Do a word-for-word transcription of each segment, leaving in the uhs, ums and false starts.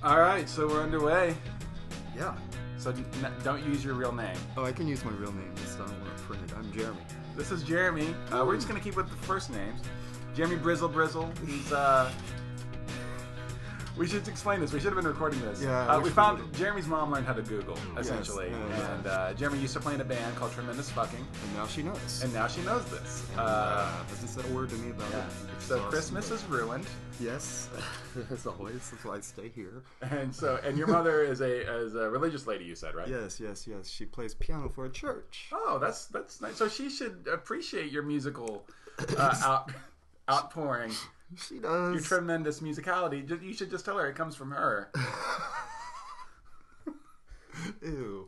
All right, so we're underway. Yeah. So n- don't use your real name. Oh, I can use my real name, just I don't want to print it. I'm Jeremy. This is Jeremy. Uh, we're just gonna keep with the first names. Jeremy Brizzle Brizzle. He's uh. We should explain this. We should have been recording this. Yeah, Uh, we we should found have. Jeremy's mom learned how to Google essentially, Yes, yeah, and uh, Jeremy used to play in a band called Tremendous Fucking, And now she knows. and now she knows this. And, Uh, uh, hasn't said a word to me about yeah. it. It's So awesome, Christmas but- is ruined, Yes, as always. That's why I stay here. and so and your mother is a is a religious lady. You said, right? Yes, yes, yes. She plays piano for a church. Oh, that's that's nice. So she should appreciate your musical uh, out outpouring. She does. Your tremendous musicality. Ju- You should just tell her it comes from her. Ew.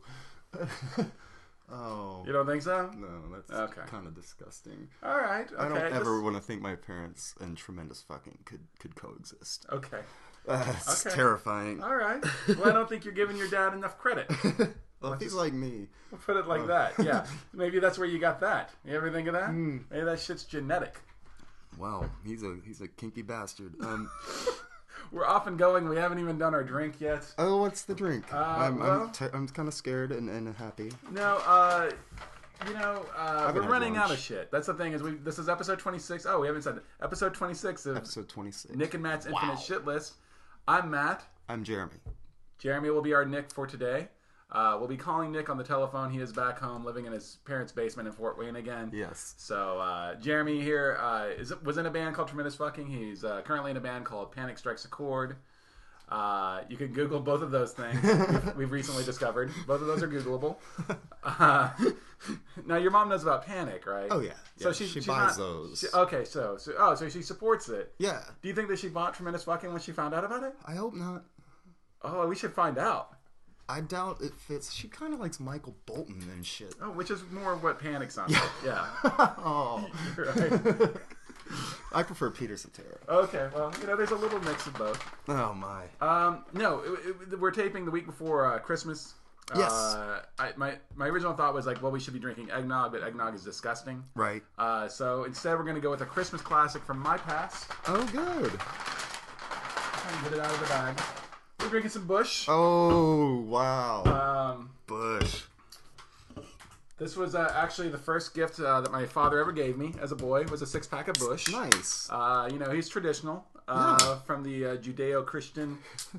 Oh. You don't think so? No, that's Okay. kind of disgusting. All right. Okay. I don't ever this- want to think my parents and tremendous fucking could could coexist. Okay. Uh, it's Okay. terrifying. All right. Well, I don't think you're giving your dad enough credit. Well, if he's like me. We'll put it like Oh. that. Yeah. Maybe that's where you got that. You ever think of that? Hmm. Maybe that shit's genetic. Wow, he's a he's a kinky bastard. Um, We're off and going. We haven't even done our drink yet. oh, what's the drink? Uh, I'm well- I'm, t- I'm kind of scared and, and happy. No, uh, you know, uh, haven't we're had running out lunch. of shit. That's the thing is we. This is episode twenty-six. Oh, we haven't said it. Episode twenty-six of Episode twenty-six. Nick and Matt's Infinite Wow. Shit List. I'm Matt. I'm Jeremy. Jeremy will be our Nick for today. Uh, we'll be calling Nick on the telephone. He is back home, living in his parents' basement in Fort Wayne again. Yes. So uh, Jeremy here uh, is was in a band called Tremendous Fucking. He's uh, currently in a band called Panic Strikes a Chord. Uh, you can Google both of those things. We've, we've recently discovered both of those are Googleable. Uh, now your mom knows about Panic, right? Oh yeah. So Yeah, she, she she's buys not- those. she- okay, so, so oh, so she supports it. Yeah. Do you think that she bought Tremendous Fucking when she found out about it? I hope not. Oh, we should find out. I doubt it fits. She kind of likes Michael Bolton and shit. Oh, which is more what Panic sounds like. Yeah. Oh. Right. I prefer Peter Cetera. Okay, well, you know, there's a little mix of both. Oh my. Um, no, it, it, we're taping the week before uh, Christmas. Yes. Uh, I, my my original thought was like, well, we should be drinking eggnog, but eggnog is disgusting. Right. Uh, so instead, we're going to go with a Christmas classic from my past. Oh good. Trying to get it out of the bag. We're drinking some Bush. Oh wow. Um, Bush. this was uh, actually the first gift uh, that my father ever gave me as a boy. Was a six pack of Bush. Nice. Uh, you know, he's traditional uh, Yeah. from the uh, Judeo-Christian.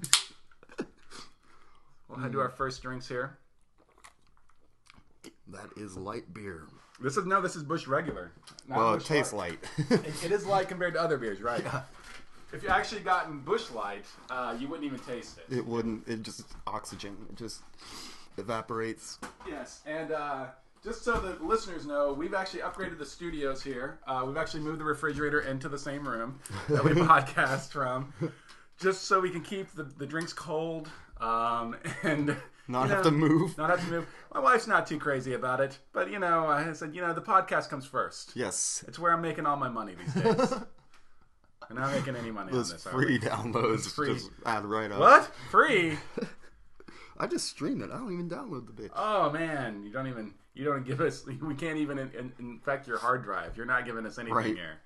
We'll head to our first drinks here. That is light beer. This is no, this is Bush regular. not Well, it Busch tastes Light. light. It, it is light compared to other beers, right? If you actually gotten Bush Light, uh, you wouldn't even taste it. It wouldn't. It just oxygen. It just evaporates. Yes, and uh, just so the listeners know, we've actually upgraded the studios here. Uh, we've actually moved the refrigerator into the same room that we podcast from, just so we can keep the, the drinks cold um, and Not you have know, to move. Not have to move. My wife's not too crazy about it, but you know, I said, you know, the podcast comes first. Yes. It's where I'm making all my money these days. I'm not making any money Those on this. are free we? downloads free. just add right up. What? Free? I just stream it. I don't even download the bitch. Oh man, you don't even you don't give us. We can't even in, in, infect your hard drive. You're not giving us anything Right. here.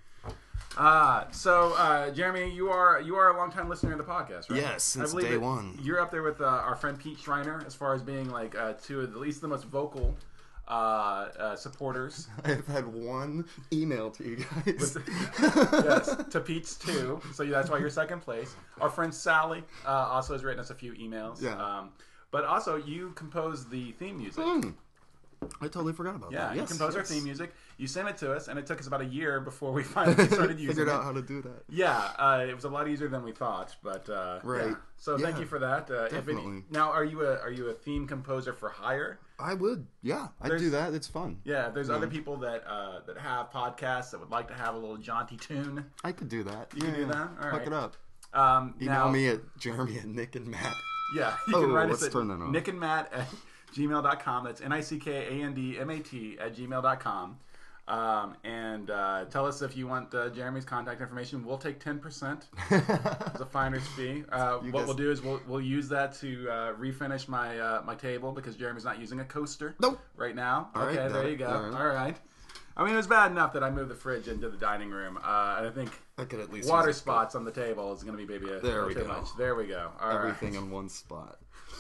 Uh, so uh, Jeremy, you are you are a long time listener of the podcast, right? Yes, since I believe day that one. You're up there with uh, our friend Pete Schreiner as far as being like uh, two of the, at least the most vocal uh, uh, supporters. I've had one email to you guys. Yes, to Pete's too. So that's why you're second place. Our friend Sally uh, also has written us a few emails. Yeah. Um, but also, you composed the theme music. Hmm. I totally forgot about Yeah, that. you Yes, composed yes. our theme music. You sent it to us, and it took us about a year before we finally started using Figured it. out how to do that. Yeah, uh, it was a lot easier than we thought, but uh, Right. yeah. So thank Yeah, you for that. Uh, if any, definitely. now, are you a are you a theme composer for hire? I would. Yeah, I'd There's- do that. It's fun. Yeah, if there's Yeah. other people that uh, that have podcasts that would like to have a little jaunty tune. I could do that. You can do that? All Hook right. it up. Um, Email now, me at Jeremy and Nick and Matt. Yeah, you Oh, can write let's us at turn that on. Nick and Matt at gmail dot com. That's N I C K A N D M A T at gmail dot com. Um, and uh, tell us if you want uh, Jeremy's contact information. We'll take ten percent as a finder's fee. Uh, You what guys- we'll do is we'll, we'll use that to uh, refinish my uh, my table because Jeremy's not using a coaster Nope. right now. All right, okay, got there it. you go. All right. All right. I mean, it was bad enough that I moved the fridge into the dining room. Uh, and I think I could at least water use it, spots on the table is going to be maybe a There a we too go. much. There we go. All everything right. in one spot.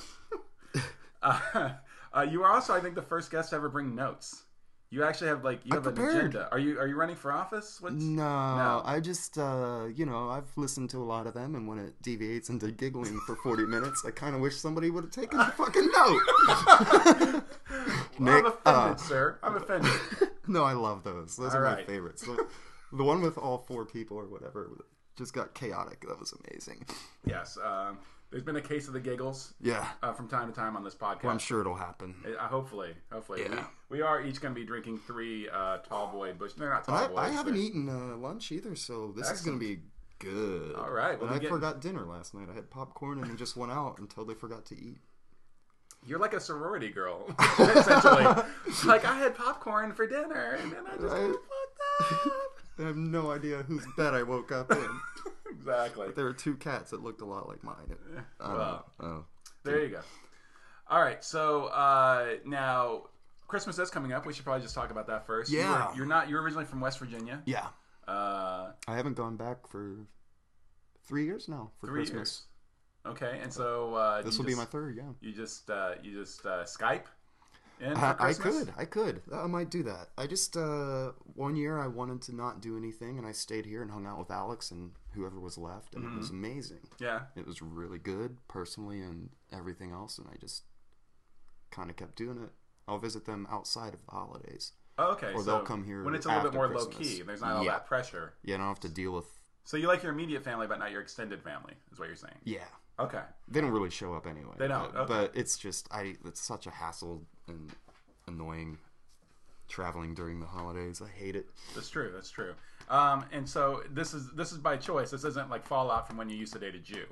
Uh, uh, you are also, I think, the first guest to ever bring notes. You actually have like you I have an prepared. agenda. Are you are you running for office? What's No, No. I just, uh, you know, I've listened to a lot of them, and when it deviates into giggling for forty minutes, I kind of wish somebody would have taken a fucking note. Well, Nick, I'm offended, uh, sir. I'm offended. No, I love those. Those All are my right. favorites. The, the one with all four people or whatever just got chaotic. That was amazing. Yes. Um, there's been a case of the giggles Yeah, uh, from time to time on this podcast. well, I'm sure it'll happen. Uh, hopefully, hopefully, Yeah. we, we are each going to be drinking three uh, tall boy Bush. They're not tall I, boys. I haven't they're- eaten uh, lunch either, so this Excellent. is going to be good. All right, well, and we I get- forgot dinner last night. I had popcorn and then just went out until they forgot to eat. You're like a sorority girl, essentially. Like I had popcorn for dinner, and then I just Right. got fucked up. I have no idea whose bed I woke up in. Exactly. There were two cats that looked a lot like mine. I don't Well. know. Oh. There you go. All right, so uh, now Christmas is coming up. We should probably just talk about that first. You Yeah. were, you're not. You're originally from West Virginia. Yeah. Uh, I haven't gone back for three years now for three Christmas. years. Okay, and so uh, This you will be just- my third, yeah. You just uh, you just uh, Skype in for I, I Christmas? could, I could. I might do that. I just, uh, one year I wanted to not do anything, and I stayed here and hung out with Alex and whoever was left, and Mm-hmm. it was amazing. Yeah. It was really good, personally, and everything else, and I just kind of kept doing it. I'll visit them outside of the holidays. Oh, okay. Or so they'll come here when it's a little bit after more low Christmas. key. There's not all Yeah. that pressure. Yeah, I don't have to deal with, So you like your immediate family, but not your extended family, is what you're saying. yeah. Okay. They don't really show up anyway. They don't, But, okay. but it's just, I. it's such a hassle and annoying traveling during the holidays. I hate it. That's true. That's true. Um, and so this is this is by choice. This isn't like fallout from when you used to date a Jew.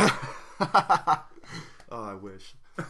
Oh, I wish.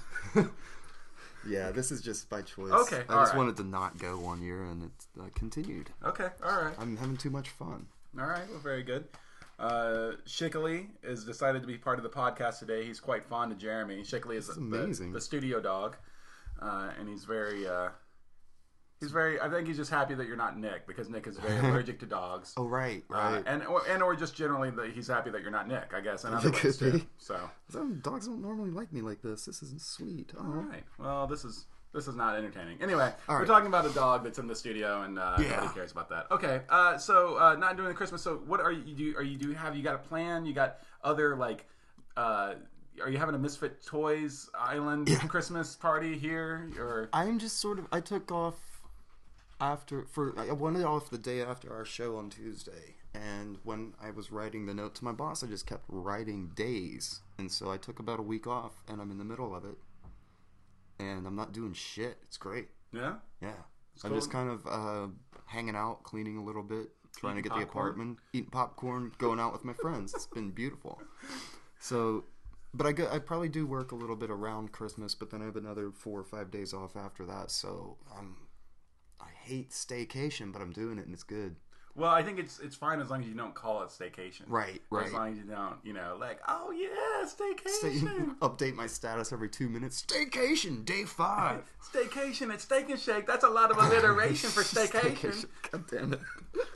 Yeah, this is just by choice. Okay, I all just right. wanted to not go one year, and it uh, continued. Okay. All right. I'm having too much fun. All right. Well, very good. Uh, Shickley is decided to be part of the podcast today. He's quite fond of Jeremy. Shickley is, This is the, amazing. the studio dog, uh, and he's very. Uh, He's very. I think he's just happy that you're not Nick because Nick is very allergic to dogs. Oh, right, Uh, right. and or and or just generally that he's happy that you're not Nick. I guess in other It ways could too. be. So Some dogs don't normally like me like this. This isn't sweet. Oh. all right. Well, this is this is not entertaining. Anyway, All we're right. talking about a dog that's in the studio, and uh, Yeah. nobody cares about that. Okay. Uh, so uh, not doing the Christmas. So what are you do? Are you do? Have you got a plan? You got other like? Uh, are you having a Misfit Toys Island Christmas party here? Or I'm just sort of. I took off after for. I wanted off the day after our show on Tuesday, and when I was writing the note to my boss, I just kept writing days, and so I took about a week off, and I'm in the middle of it, and I'm not doing shit. It's great. yeah. Yeah, cool. I'm just kind of uh, hanging out, cleaning a little bit, trying Eating to get the popcorn? apartment, eating popcorn, going out with my friends. It's been beautiful. So, but I go, I probably do work a little bit around Christmas, but then I have another four or five days off after that. So I'm, I hate staycation, but I'm doing it and it's good. Well, I think it's it's fine as long as you don't call it staycation. Right, Or right. As long as you don't, you know, like, oh yeah, Stay, staycation. update my status every two minutes. Staycation, day five. Staycation at Steak and Shake. That's a lot of alliteration for staycation. God damn it.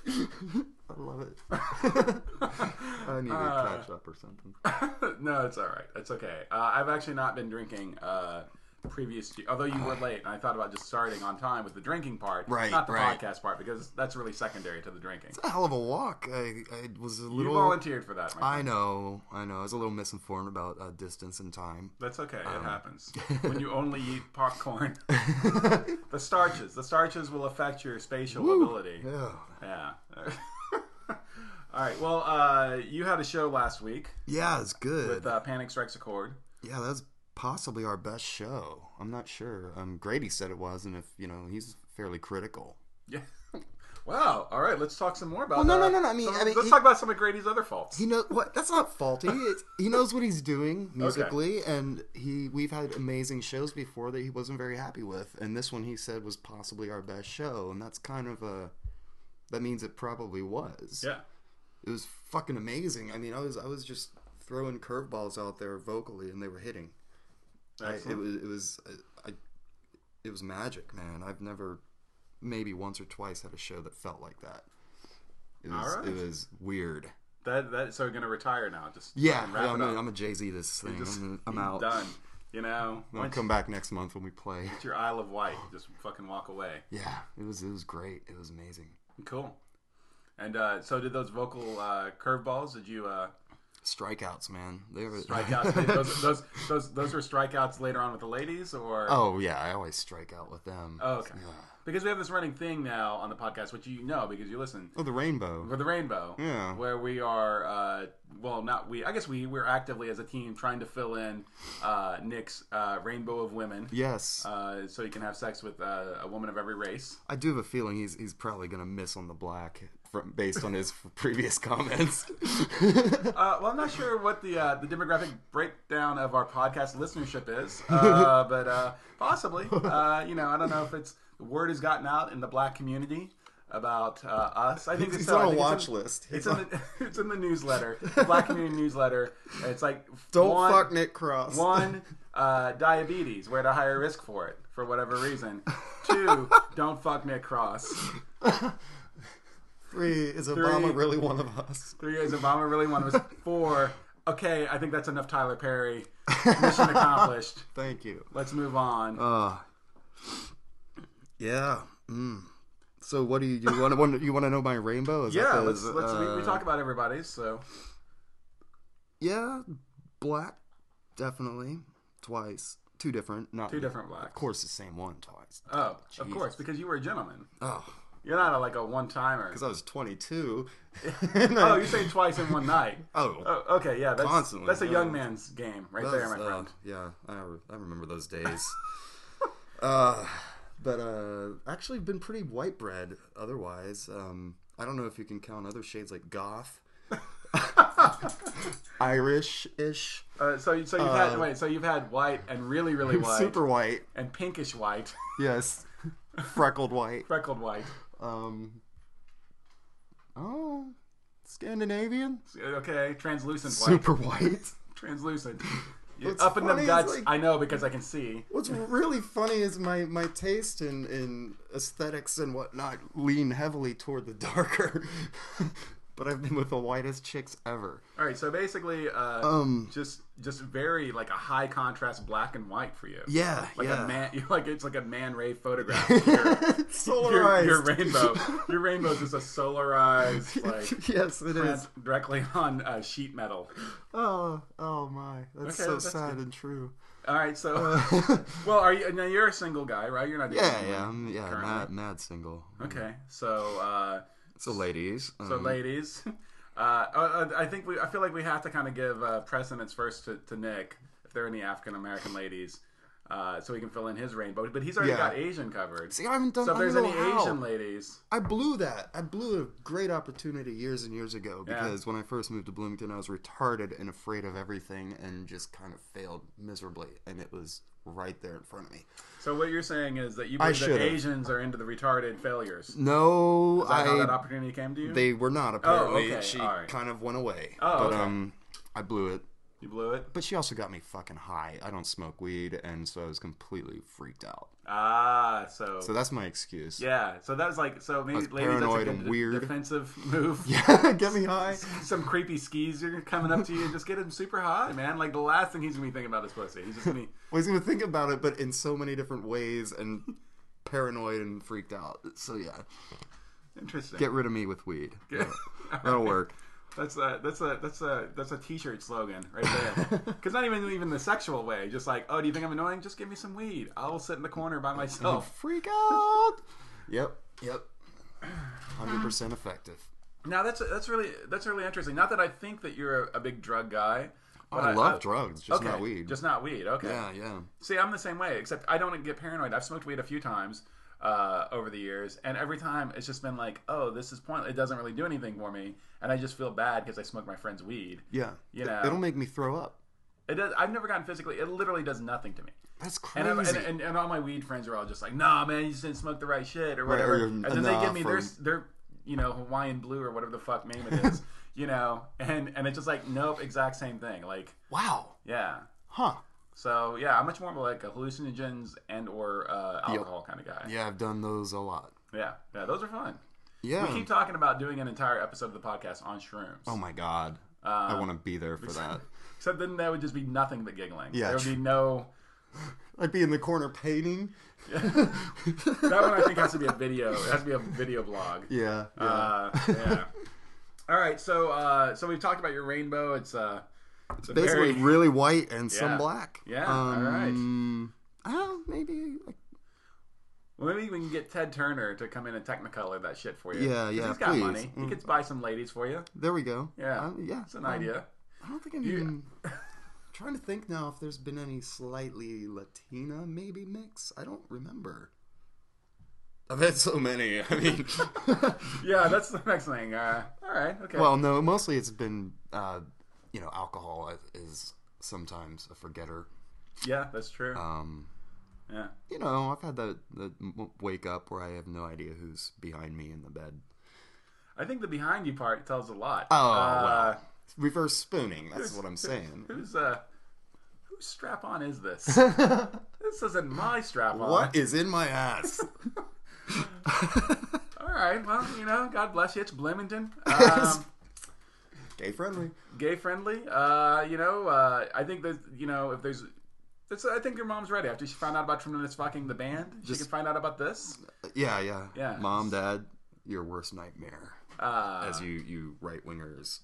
I love it. I need to Uh, catch up or something. No, it's all right. It's okay. Uh, I've actually not been drinking uh, previous to, although you were late, and I thought about just starting on time with the drinking part, Right, not the right. podcast part, because that's really secondary to the drinking. A hell of a walk. I, I was a You little. volunteered for that, my I friend. know, I know. I was a little misinformed about uh, distance and time. That's okay. Um, It happens when you only eat popcorn. The starches, the starches will affect your spatial Woo. ability. Yeah. Yeah. All right. Well, uh, you had a show last week Yeah, it's good. with uh, Panic Strikes Accord. yeah, that's possibly our best show. I'm not sure. Um, Grady said it was, and if you know, he's fairly critical. Yeah. Wow. All right. Let's talk some more about. Well, no, uh, no, no, no, I mean- some- I mean, let's he- talk about some of Grady's other faults. He knows what. That's not faulty. It's, he knows what he's doing musically, and he. We've had amazing shows before that he wasn't very happy with, and this one he said was possibly our best show, and that's kind of a. That means it probably was. Yeah. It was fucking amazing. I mean, I was I was just throwing curveballs out there vocally, and they were hitting. I, it Excellent. was it was I, I it was magic, man. I've never maybe once or twice had a show that felt like that. It All was, right. it was weird. That that so you're gonna retire now? Just Yeah, fucking wrap I'm, it a, up. I'm a Jay-Z this thing. Just- I'm, I'm you're out. Done. You know, I'll once come back next month when we play. it's your Isle of Wight, just fucking walk away. Yeah, it was it was great. It was amazing. Cool. And uh, so, did those vocal uh, curveballs? Did you uh, Strikeouts, man. They were strikeouts? Did those, those those those were strikeouts later on with the ladies, or Oh yeah, I always strike out with them. Oh, okay. Yeah. Because we have this running thing now on the podcast, which you know because you listen. Oh, the rainbow. For the Rainbow, Yeah. where we are, uh, well, not we. I guess we we're actively as a team trying to fill in uh, Nick's uh, Rainbow of Women, Yes, uh, so he can have sex with uh, a woman of every race. I do have a feeling he's he's probably gonna miss on the black from, based on his previous comments. Uh, well, I'm not sure what the uh, the demographic breakdown of our podcast listenership is, uh, but uh, possibly. Uh, you know, I don't know if it's the word has gotten out in the black community about uh, us. I think He's it's on I a think watch it's in, list. It's He's in, on- the, it's in the newsletter, the Black Community newsletter. It's like Don't one, fuck Nick Cross. One, uh, diabetes. We're at a higher risk for it for whatever reason. Two, don't fuck Nick Cross. Three, is Obama Three. really one of us? Three, is Obama really one of us? Four, okay, I think that's enough Tyler Perry. Mission accomplished. Thank you. Let's move on. Uh, yeah. Mm. So what do you you want to you want to know my rainbow? Is yeah, that let's the- let's we, we uh, talk about everybody's. So Yeah, black, definitely twice, two different, not two different Of blacks. course, the same one twice. Oh, of Jesus. course, because you were a gentleman. Oh, You're not a, like a one timer. because I was twenty-two. Oh, you say twice in one night. Oh, Oh, okay, yeah, that's Constantly, that's a yeah. young man's game right that there, was, my uh, friend. yeah, I, re- I remember those days. uh, but uh, actually, been pretty white bread. Otherwise, um, I don't know if you can count other shades like goth, Irish-ish, Uh, so so you've uh, had wait, so you've had white and really really white super white. and pinkish white, Yes, freckled white. freckled white. Um, oh, Scandinavian, Okay, translucent white. super white. Translucent. You- What's Up in them funny is, guts, like- I know because I can see. What's really funny is my, my taste in, in aesthetics and whatnot lean heavily toward the darker. But I've been with the whitest chicks ever. All right, so basically, uh, Um, just just very like a high contrast black and white for you. Yeah, like yeah. a man, you're like it's like a man ray photograph. Your, your, Solarized. your rainbow, your rainbow is just a solarized like Yes, it print is. directly on uh, sheet metal. Oh, oh my, that's Okay, so that's sad good. and true. All right, so well, are you now? You're a single guy, right? You're not. dating Yeah, anyone yeah, I'm, yeah, currently. mad, mad single. Okay, so uh, So ladies, so um, ladies, uh, uh, I think we. I feel like we have to kind of give uh, precedence first to, to Nick, if there are any African American ladies, uh, so he can fill in his rainbow. But he's already Yeah. got Asian covered. See, I haven't done. So if I there's don't any know how. Asian ladies, I blew that. I blew a great opportunity years and years ago Yeah. because when I first moved to Bloomington, I was retarded and afraid of everything and just kind of failed miserably. And it was right there in front of me. so what you're saying is that you I believe that should've. Asians are into the retarded failures. No, Is that how that I. opportunity came to you? They were not. Apparently, okay, she all right. kind of went away. Oh, but okay. um, I blew it. you blew it. But she also got me fucking high. I don't smoke weed, and so I was completely freaked out. Ah, so, So that's my excuse. yeah. So that was like so maybe was ladies that's paranoid like a and de- weird. defensive move. Yeah, get me high. Some creepy skeezer coming up to you and just get him super high, man. Like the last thing he's gonna be thinking about is pussy. He's just gonna be Well, he's gonna think about it, but in so many different ways, and paranoid and freaked out. So yeah, interesting. get rid of me with weed. Get- That'll work. That's a that's a that's a that's a t-shirt slogan right there. Because not even even the sexual way. Just like, oh, do you think I'm annoying? Just give me some weed. I'll sit in the corner by myself. Freak out. Yep. Yep. Hundred percent effective. Now that's that's really that's really interesting. Not that I think that you're a, a big drug guy. But I love drugs, just okay, not weed. Just not weed. Okay. Yeah, yeah. See, I'm the same way. Except I don't get paranoid. I've smoked weed a few times uh, over the years, and every time it's just been like, oh, this is pointless. It doesn't really do anything for me, and I just feel bad because I smoked my friend's weed. Yeah. You know. It'll make me throw up. It does. I've never gotten physically. It literally does nothing to me. That's And, crazy. and, and, and all my weed friends are all just like, nah, man, you just didn't smoke the right shit or Right, whatever. or and then they give enough, me or- their, their, you know, Hawaiian Blue or whatever the fuck name it is, you know, and, and it's just like, nope, exact same thing. Like, Wow. yeah. Huh. So, yeah, I'm much more of like a hallucinogens and or uh, alcohol kind of guy. Yeah, I've done those a lot. Yeah, yeah, those are fun. Yeah. We keep talking about doing an entire episode of the podcast on shrooms. Oh my god. Um, I want to be there for that. Except then that would just be nothing but giggling. Yeah, there would tr- be no. I'd be in the corner painting. Yeah. That one I think has to be a video. It has to be a video blog. Yeah. Yeah. Uh, yeah. All right, so uh, so we've talked about your rainbow. It's uh, it's a Basically, very, really white and some Yeah. black. Yeah, Um, all right. I don't know, maybe. Like, Well, maybe we can get Ted Turner to come in and Technicolor that shit for you. Yeah, 'Cause yeah, He's got please. money. He Mm. could buy some ladies for you. there we go. Yeah, Uh, yeah. it's an um, idea. I don't think I'm You- even trying to think now if there's been any slightly Latina maybe mix. I don't remember. I've had so many. I mean, Yeah, that's the next thing. Uh, all right, okay. well, no, mostly it's been, uh, you know, alcohol is sometimes a forgetter. yeah, that's true. Um, yeah, you know, I've had that the wake up where I have no idea who's behind me in the bed. I think the behind you part tells a lot. Oh, uh, well. Reverse spooning. That's who's- what I'm saying. Who's uh, whose strap on is this? This isn't my strap on. What is in my ass? All right, well, you know, God bless you. It's Bloomington. Um, Gay friendly. gay friendly. Uh, you know, uh, I think that you know if there's, it's, I think your mom's ready after she found out about Tremendous Fucking the band. She Just- can find out about this. Yeah, yeah, Yeah. Mom, Dad, your worst nightmare, Uh, as you you right wingers.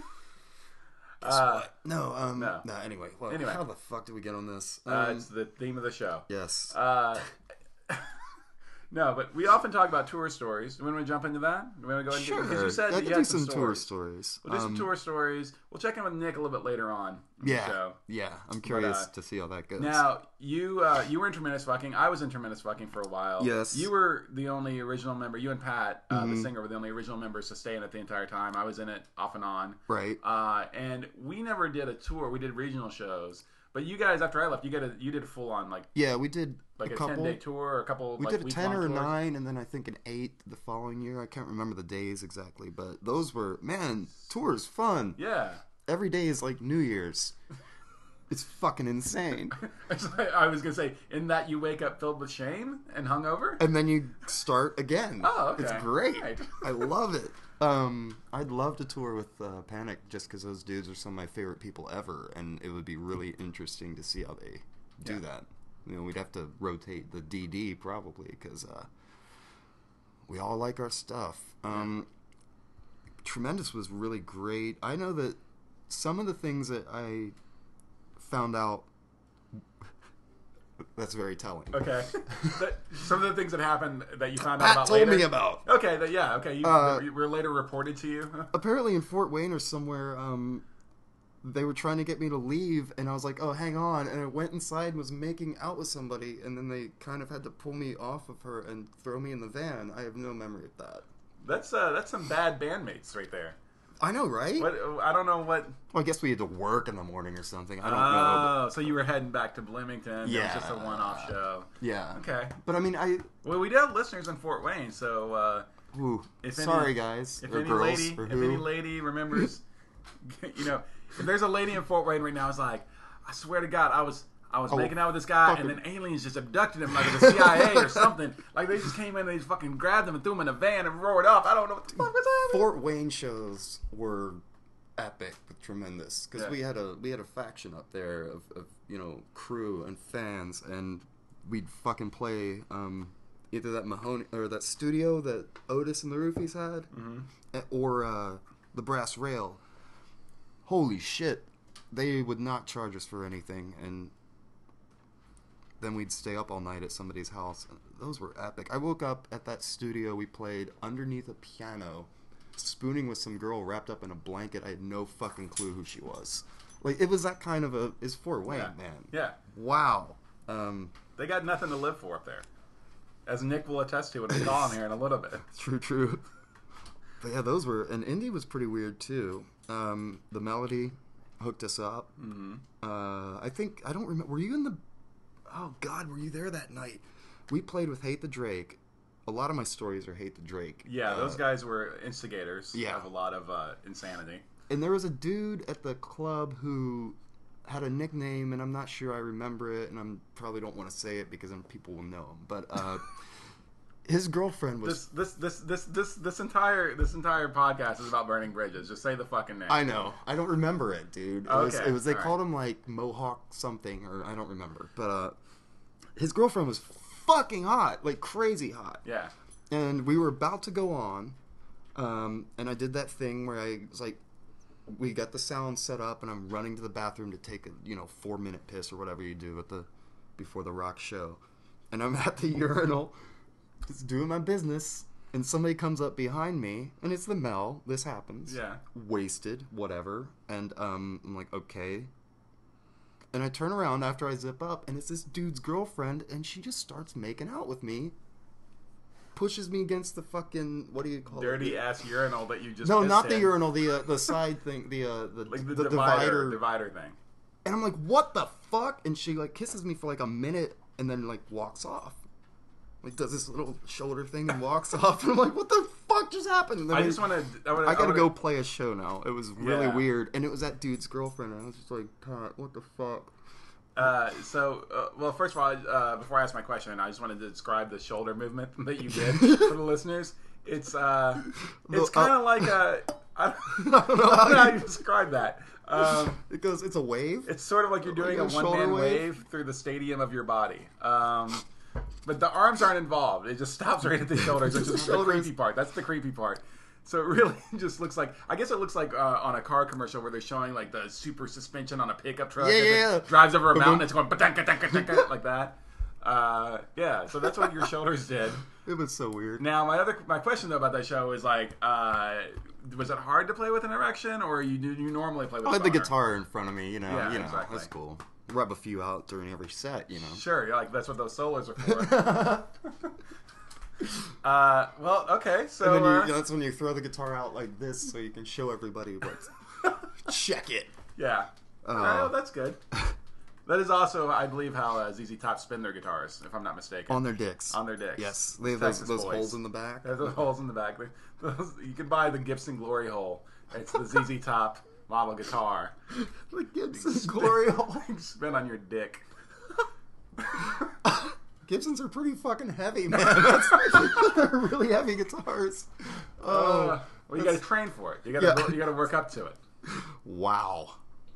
uh, No, um, No. no. Anyway, well, Anyway. how the fuck did we get on this? Um, uh, it's the theme of the show. yes. Uh, no, but we often talk about tour stories. Do we want to jump into that? Do we want to go into Sure. because you said I that could you do had some some tour stories. stories. We'll do some Um, tour stories. We'll check in with Nick a little bit later on in Yeah, the show. yeah. I'm curious uh, to see how that goes. Now, you uh, you were in Tremendous Fucking. I was in Tremendous Fucking for a while. Yes. You were the only original member. You and Pat, uh, Mhm. the singer, were the only original members to stay in it the entire time. I was in it off and on. right? Uh, and we never did a tour. We did regional shows. But you guys, after I left, you got a you did a full on like Yeah, we did like a, a, couple. ten day tour, or a couple. We like, did a week ten long or a tours. nine, and then I think an eight the following year. I can't remember the days exactly, but those were man tours fun. Yeah. Every day is like New Year's. It's fucking insane. It's like- I was gonna say, in that you wake up filled with shame and hungover. And then you start again. Oh, okay. It's great. Right. I love it. Um, I'd love to tour with uh, Panic just because those dudes are some of my favorite people ever, and it would be really interesting to see how they do Yeah. that. You know, we'd have to rotate the D D probably because uh, we all like our stuff. Um, Tremendous was really great. I know that some of the things that I found out. That's very telling. Okay. That- some of the things that happened that you found out Pat about told later. me about. Okay. That, yeah. Okay. You Uh, were later reported to you. Apparently in Fort Wayne or somewhere, um, they were trying to get me to leave, and I was like, "Oh, hang on!" And I went inside and was making out with somebody, and then they kind of had to pull me off of her and throw me in the van. I have no memory of that. That's uh, that's some bad bandmates right there. I know, right? What I don't know what. Well, I guess we had to work in the morning or something. I don't know. Oh, so you were heading back to Bloomington. Yeah. It was just a one-off show. But, yeah. Okay. But I mean, I. Well, we do have listeners in Fort Wayne, so uh, Ooh, If any- sorry, guys. if or any girls, lady, or if who. any lady remembers, you know, if there's a lady in Fort Wayne right now, it's like, I swear to God, I was. I was Oh, making out with this guy, and fucking- then aliens just abducted him, like the C I A or something. Like they just came in and they just fucking grabbed him and threw him in a van and roared off. I don't know what the fuck was happening. Fort Wayne shows were epic, with tremendous, because Yeah. we had a we had a faction up there of, of you know crew and fans, and we'd fucking play um, either that Mahoney or that studio that Otis and the Roofies had, Mhm. eh, or uh, the Brass Rail. Holy shit, they would not charge us for anything, and then we'd stay up all night at somebody's house. Those were epic. I woke up at that studio. We played underneath a piano, spooning with some girl wrapped up in a blanket. I had no fucking clue who she was. Like, it was that kind of a... It's Fort Wayne, Yeah. man. Yeah, Wow. Um, they got nothing to live for up there, as Nick will attest to when we call him here in a little bit. true, true. But yeah, those were... And Indy was pretty weird, too. Um, the melody hooked us up. Mm-hmm. Uh, I think... I don't remember... Were you in the... Oh, God, were you there that night? We played with Hate the Drake. A lot of my stories are Hate the Drake. Yeah, Uh, those guys were instigators yeah. of a lot of uh, insanity. And there was a dude at the club who had a nickname, and I'm not sure I remember it, and I probably don't want to say it because then people will know him. But uh, his girlfriend was. This this this this this this entire this entire podcast is about burning bridges. Just say the fucking name. I know. I don't remember it, dude. It Okay. was, it was they All called him like Mohawk something, or I don't remember. But uh, his girlfriend was fucking hot, like crazy hot. Yeah. And we were about to go on, um, and I did that thing where I was like, we got the sound set up, and I'm running to the bathroom to take a you know four minute piss or whatever you do at the before the rock show, and I'm at the urinal, just doing my business, and somebody comes up behind me, and it's the Mel. This happens. Yeah. Wasted, whatever, and um, I'm like, okay. And I turn around after I zip up, and it's this dude's girlfriend, and she just starts making out with me. Pushes me against the fucking, what do you call Dirty it? ass urinal that you just No, pissed not the in. urinal, the uh, the side thing, the uh, the, Like the, the divider, divider. divider thing. And I'm like, what the fuck? And she like kisses me for like a minute and then like walks off. Like does this little shoulder thing and walks off. And I'm like, what the fuck just happened? And then I just want to. I, wanna, I gotta wanna, go play a show now. It was really Yeah. weird. And it was that dude's girlfriend. And I was just like, God, what the fuck? Uh, so, uh, well, first of all, uh, before I ask my question, I just wanted to describe the shoulder movement that you did for the listeners. It's uh, it's kind of uh, like a. I don't, I don't know how you describe that. Um, It goes, it's a wave? it's sort of like you're doing Like a a shoulder one-man wave? wave? through the stadium of your body. Um, but the arms aren't involved. It just stops right at the shoulders, which Just is the the shoulders. creepy part. That's the creepy part. So it really just looks like, I guess it looks like uh, on a car commercial where they're showing like the super suspension on a pickup truck. Yeah, as it yeah, yeah. drives over a Boom, mountain. boom. It's going ba-dunka, dunka, dunka, like that. Uh, yeah, so that's what your shoulders did. It was so weird. Now, my other my question though about that show is like, uh, was it hard to play with an erection, or you do you normally play with? I had a the boner? guitar in front of me, you know. Yeah, you know, exactly. that's cool. Rub a few out during every set, you know. Sure, yeah, like that's what those solos are for. uh, well, okay, so And then you, uh, that's when you throw the guitar out like this so you can show everybody what's... Check it. yeah, Uh, All right, well, that's good. That is also, I believe, how uh, Z Z Top spin their guitars, if I'm not mistaken. On their dicks. On their dicks. Yes. They have those, Texas those boys. holes in the back. There's those holes in the back. Those, you can buy the Gibson Glory Hole. It's the Z Z Top model guitar. The Gibson's glory hole. Spin on your dick. Gibsons are pretty fucking heavy, man. That's, they're really heavy guitars. Oh, Uh, well, you got to train for it. You got to Yeah. you got to work up to it. wow.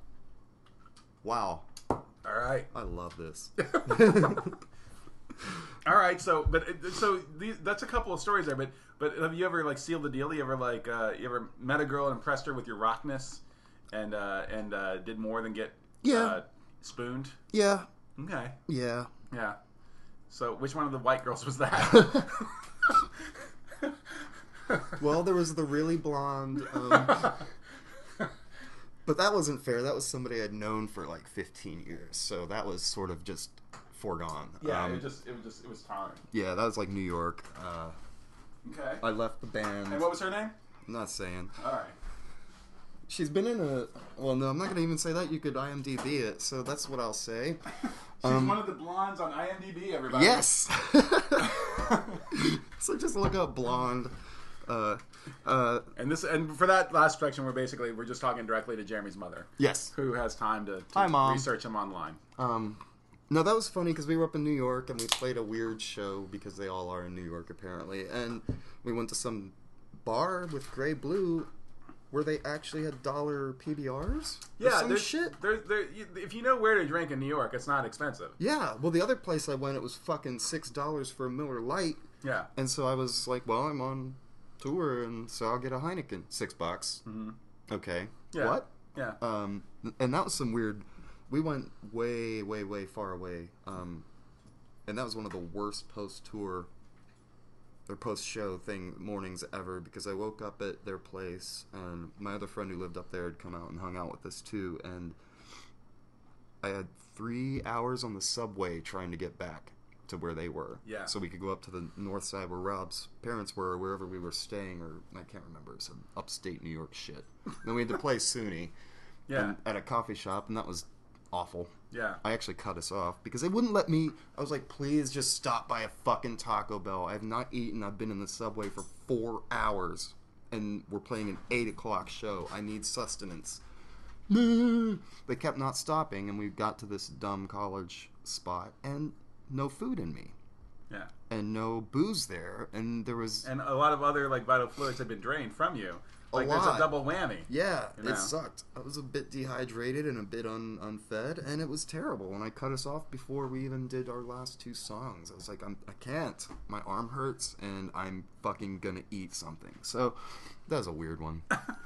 Wow. All right. I love this. All right. So, but it- so these, that's a couple of stories there. But but have you ever like sealed the deal? You ever like uh, you ever met a girl and impressed her with your rockness, and uh, and uh, did more than get Yeah. uh, spooned? Yeah. Okay. Yeah. Yeah. So which one of the white girls was that? Well, there was the really blonde. Um, but that wasn't fair. That was somebody I'd known for like fifteen years. So that was sort of just foregone. Yeah, Um, it was just it was just it was time. yeah, that was like New York. Uh, Okay. I left the band. And what was her name? I'm not saying. All right. She's been in a. Well, no, I'm not going to even say that. You could I M D B it, so that's what I'll say. She's Um, one of the blondes on I M D B. Everybody. Yes. So just look up blonde. Uh, uh, And this and for that last section, we're basically we're just talking directly to Jeremy's mother, yes. who has time to, to Hi, Mom. research him online. Um, no, that was funny because we were up in New York and we played a weird show because they all are in New York apparently, and we went to some bar with Grey Blue where they actually had dollar P B Rs. or Yeah, some there's, shit. There, there, you- if you know where to drink in New York, it's not expensive. Yeah, well, the other place I went, it was fucking six dollars for a Miller Lite, Yeah. and so I was like, well, I'm on tour, and so I'll get a Heineken, six bucks. Mm-hmm. Okay, Yeah. what? Yeah. Um, and that was some weird. We went way, way, way far away. Um, and that was one of the worst post tour or post show thing mornings ever because I woke up at their place and my other friend who lived up there had come out and hung out with us too. And I had three hours on the subway trying to get back to where they were. Yeah. So we could go up to the north side where Rob's parents were or wherever we were staying, or I can't remember. Some upstate New York shit. Then we had to play SUNY. Yeah. And at a coffee shop, and that was awful. Yeah. I actually cut us off because they wouldn't let me. I was like, please just stop by a fucking Taco Bell. I have not eaten. I've been in the subway for four hours, and we're playing an eight o'clock show. I need sustenance. They kept not stopping, and we got to this dumb college spot, and no food in me. Yeah. and no booze there, and there was and a lot of other like vital fluids had been drained from you. Like, there's a double whammy. Yeah, you know? It sucked. I was a bit dehydrated and a bit un- unfed, and it was terrible. And I cut us off before we even did our last two songs. I was like, I'm, I can't. My arm hurts, and I'm fucking gonna eat something. So, that was a weird one.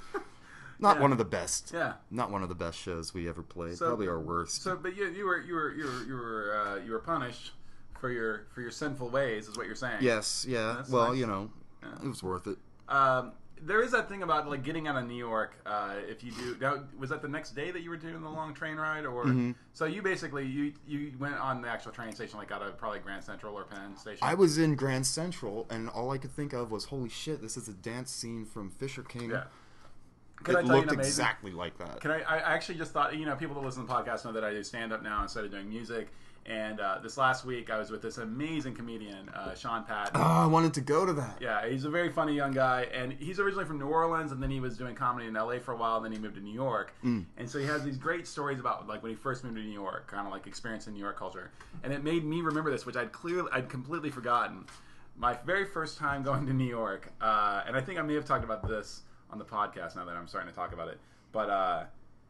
Not yeah. one of the best. Yeah. Not one of the best shows we ever played. So, Probably our worst. So, but you, you were you were you were you were uh, you were punished for your for your sinful ways, is what you're saying. Yes. Yeah. That's well, nice. you know, yeah. it was worth it. Um, there is that thing about like getting out of New York. Uh, if you do, now, was that the next day that you were doing the long train ride, or Mm-hmm. so you basically you you went on the actual train station, like out of probably Grand Central or Penn Station? I was in Grand Central, and all I could think of was, "Holy shit! This is a dance scene from Fisher King." Yeah. Can it I tell looked you an amazing, exactly like that. Can I? I actually just thought, you know, people that listen to the podcast know that I do stand up now instead of doing music. And uh, this last week, I was with this amazing comedian, uh, Sean Patton. Oh, I wanted to go to that. Yeah, he's a very funny young guy, and he's originally from New Orleans, and then he was doing comedy in L A for a while, and then he moved to New York. Mm. And so he has these great stories about like when he first moved to New York, kind of like experiencing New York culture. And it made me remember this, which I'd clearly, I'd completely forgotten. My very first time going to New York, uh, and I think I may have talked about this on the podcast now that I'm starting to talk about it, but uh,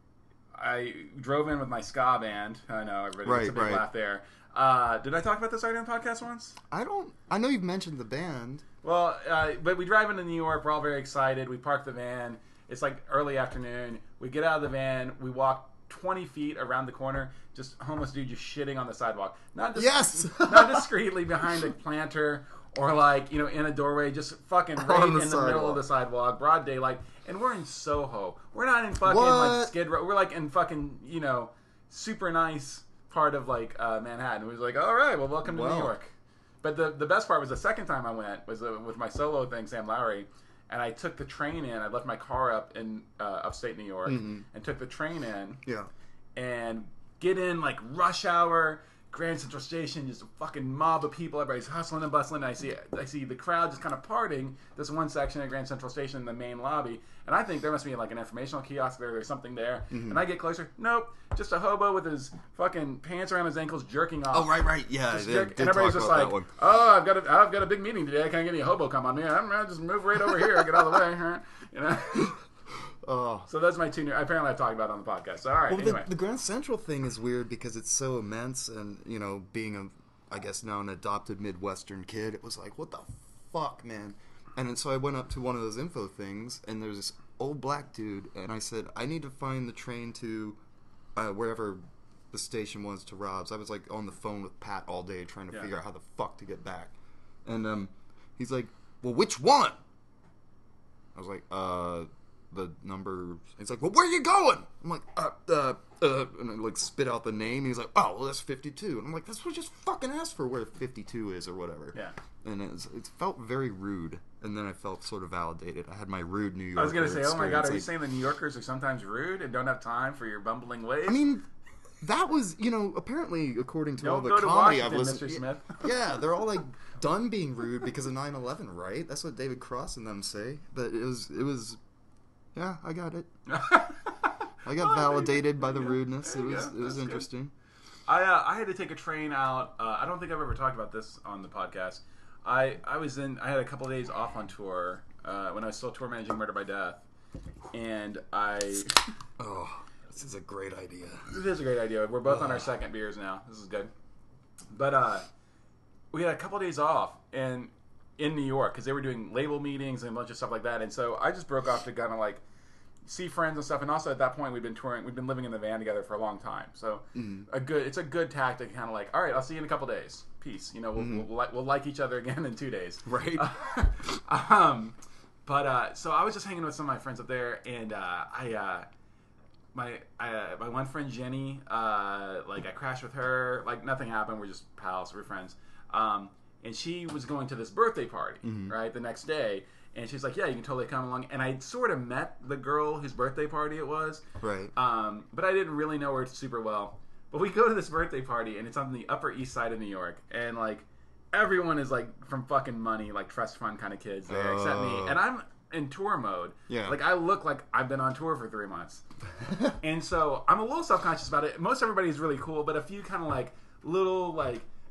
I drove in with my ska band. I know everybody Right, gets a big right. laugh there. Uh, did I talk about this already on the podcast once? I don't. I know you've mentioned the band. Well, uh, but we drive into New York. We're all very excited. We park the van. It's like early afternoon. We get out of the van. We walk twenty feet around the corner. Just homeless dude just shitting on the sidewalk. Not dis- Yes! not discreetly behind a planter or like, you know, in a doorway. Just fucking right On the in the middle sidewalk. of the sidewalk, broad daylight. And we're in Soho. We're not in fucking What? like Skid Row. We're like in fucking, you know, super nice part of like uh, Manhattan. We was like, all right, well, welcome to Wow. New York. But the the best part was the second time I went was uh, with my solo thing, Sam Lowry, and I took the train in. I left my car up in uh, upstate New York Mm-hmm. and took the train in Yeah. and get in like rush hour. Grand Central Station, just a fucking mob of people. Everybody's hustling and bustling. And I see, I see the crowd just kind of parting this one section at Grand Central Station in the main lobby, and I think there must be like an informational kiosk there. There's something there, Mm-hmm. and I get closer. Nope, just a hobo with his fucking pants around his ankles, jerking off. Oh, right, right. Yeah. Just they jerk- did and everybody's talk just about like, that one. "Oh, I've got a, I've got a big meeting today. Can I get any hobo come on me? I'm gonna just move right over here, get out of the way." Huh? You know. Oh. So that's my two new. Apparently, I've talked about it on the podcast. So, all right. Well, anyway, the, the Grand Central thing is weird because it's so immense, and you know, being a, I guess now an adopted Midwestern kid, it was like, what the fuck, man? And then, so I went up to one of those info things, and there's this old black dude, and I said, I need to find the train to uh, wherever the station was to Rob's. I was like on the phone with Pat all day trying to Yeah. figure out how the fuck to get back, and um, he's like, well, which one? I was like, uh. the number. He's like, well, where are you going? I'm like, uh, uh, uh, and I like spit out the name. He's like, oh, well, that's fifty-two. And I'm like, that's what I just fucking asked for where fifty-two is or whatever. Yeah. And it, was, it felt very rude. And then I felt sort of validated. I had my rude New Yorker I was gonna say, oh my god, experience. are you Like, saying the New Yorkers are sometimes rude and don't have time for your bumbling ways? I mean, that was, you know, apparently according to all Don't the go to comedy I've Washington, listened. Mister Smith. Yeah, they're all like done being rude because of nine eleven, right? That's what David Cross and them say. But it was, it was. Yeah, I got it. I got validated by the Yeah, rudeness. there It you was go. it was That's good. interesting. I uh, I had to take a train out. Uh, I don't think I've ever talked about this on the podcast. I I was in. I had a couple of days off on tour uh, when I was still tour managing Murder by Death, and I. Oh, this is a great idea. It is a great idea. We're both on our second beers now. This is good. But uh, we had a couple of days off and in New York because they were doing label meetings and a bunch of stuff like that. And so I just broke off to kind of like see friends and stuff. And also at that point we've been touring. We've been living in the van together for a long time. So a good. It's a good tactic. Kind of like, all right, I'll see you in a couple days. Peace. You know, we'll, we'll, we'll, we'll like each other again in two days. Right. um, but uh, so I was just hanging with some of my friends up there, and uh, I. Uh, My uh, my one friend Jenny, uh, like I crashed with her. Like nothing happened. We're just pals. We're friends. Um, and she was going to this birthday party, right, the next day. And she's like, "Yeah, you can totally come along." And I sort of met the girl whose birthday party it was, Right. um, but I didn't really know her super well. But we go to this birthday party, and it's on the Upper East Side of New York, and like everyone is like from fucking money, like trust fund kind of kids there, except me. Oh. And I'm in tour mode. Yeah. Like I look like I've been on tour for three months. And so I'm a little self-conscious about it. Most everybody's really cool, but a few kind of like little like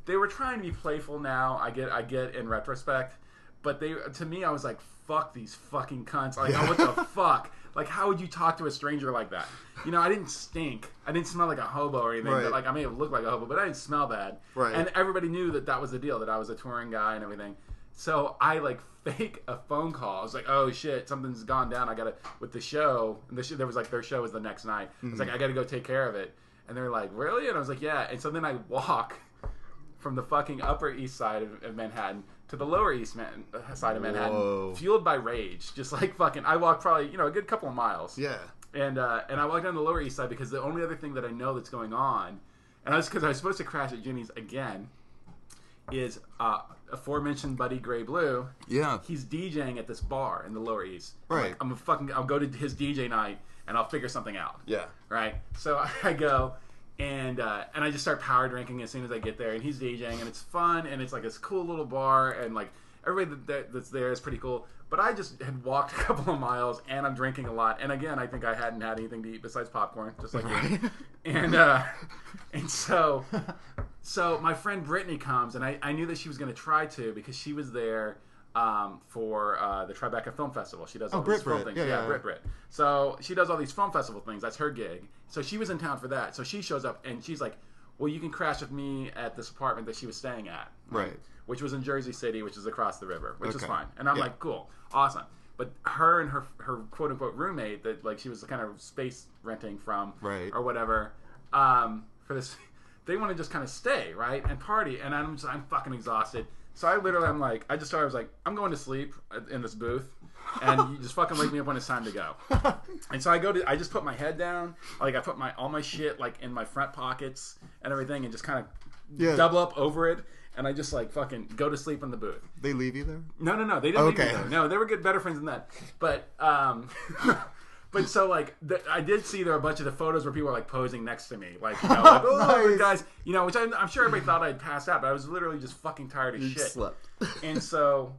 they were trying to be playful. Now I get, I get in retrospect, but they to me, I was like, fuck these fucking cunts. Like, oh, what the fuck? Like, how would you talk to a stranger like that? You know, I didn't stink. I didn't smell like a hobo or anything. Right. But, like, I may have looked like a hobo, but I didn't smell bad. Right. And everybody knew that that was the deal, that I was a touring guy and everything. So I, like, fake a phone call. I was like, oh, shit, something's gone down. I got to, with the show, and the show, there was, like, their show was the next night. I was like, I got to go take care of it. And they were like, really? And I was like, yeah. And so then I walk from the fucking Upper East Side of, of Manhattan to the Lower East Man- Side of Manhattan, Whoa. fueled by rage. Just like fucking, I walked probably, you know, a good couple of miles. Yeah. And uh, and I walked down the Lower East Side because the only other thing that I know that's going on, and I was because I was supposed to crash at Ginny's again, is uh, aforementioned Buddy Gray Blue. Yeah. He's DJing at this bar in the Lower East. I'm Right. like, I'm a fucking. I'll go to his D J night and I'll figure something out. Yeah. Right. So I go. And uh, and I just start power drinking as soon as I get there, and he's DJing, and it's fun, and it's like this cool little bar, and like everybody that, that's there is pretty cool. But I just had walked a couple of miles, and I'm drinking a lot, and again, I think I hadn't had anything to eat besides popcorn, just like Right. you. And uh, and so so my friend Brittany comes, and I, I knew that she was going to try to because she was there. Um, for uh, the Tribeca Film Festival. She does all Oh, these Brit film Brit. things. Yeah, Yeah, yeah. Brit Brit. So she does all these film festival things. That's her gig. So she was in town for that. So she shows up and she's like, well, you can crash with me at this apartment that she was staying at. Right. Which was in Jersey City, which is across the river, which is Okay. fine. And I'm Yeah. like, cool, awesome. But her and her her quote unquote roommate that like she was kind of space renting from Right. or whatever, um, for this, they want to just kind of stay, right, and party. And I'm just, I'm fucking exhausted. So I literally, I'm like, I just started, I was like, I'm going to sleep in this booth, and you just fucking wake me up when it's time to go. And so I go to, I just put my head down, like I put my all my shit like in my front pockets and everything, and just kind of Yeah. double up over it, and I just like fucking go to sleep in the booth. They leave you there? No, no, no, they didn't. Okay. Leave me there. No, they were good, better friends than that. But, um, but so like, the, I did see there were a bunch of the photos where people were like posing next to me, like, you know, like, oh, Nice. guys, you know, which I'm, I'm sure everybody thought I'd passed out, but I was literally just fucking tired of You shit. slept. And so,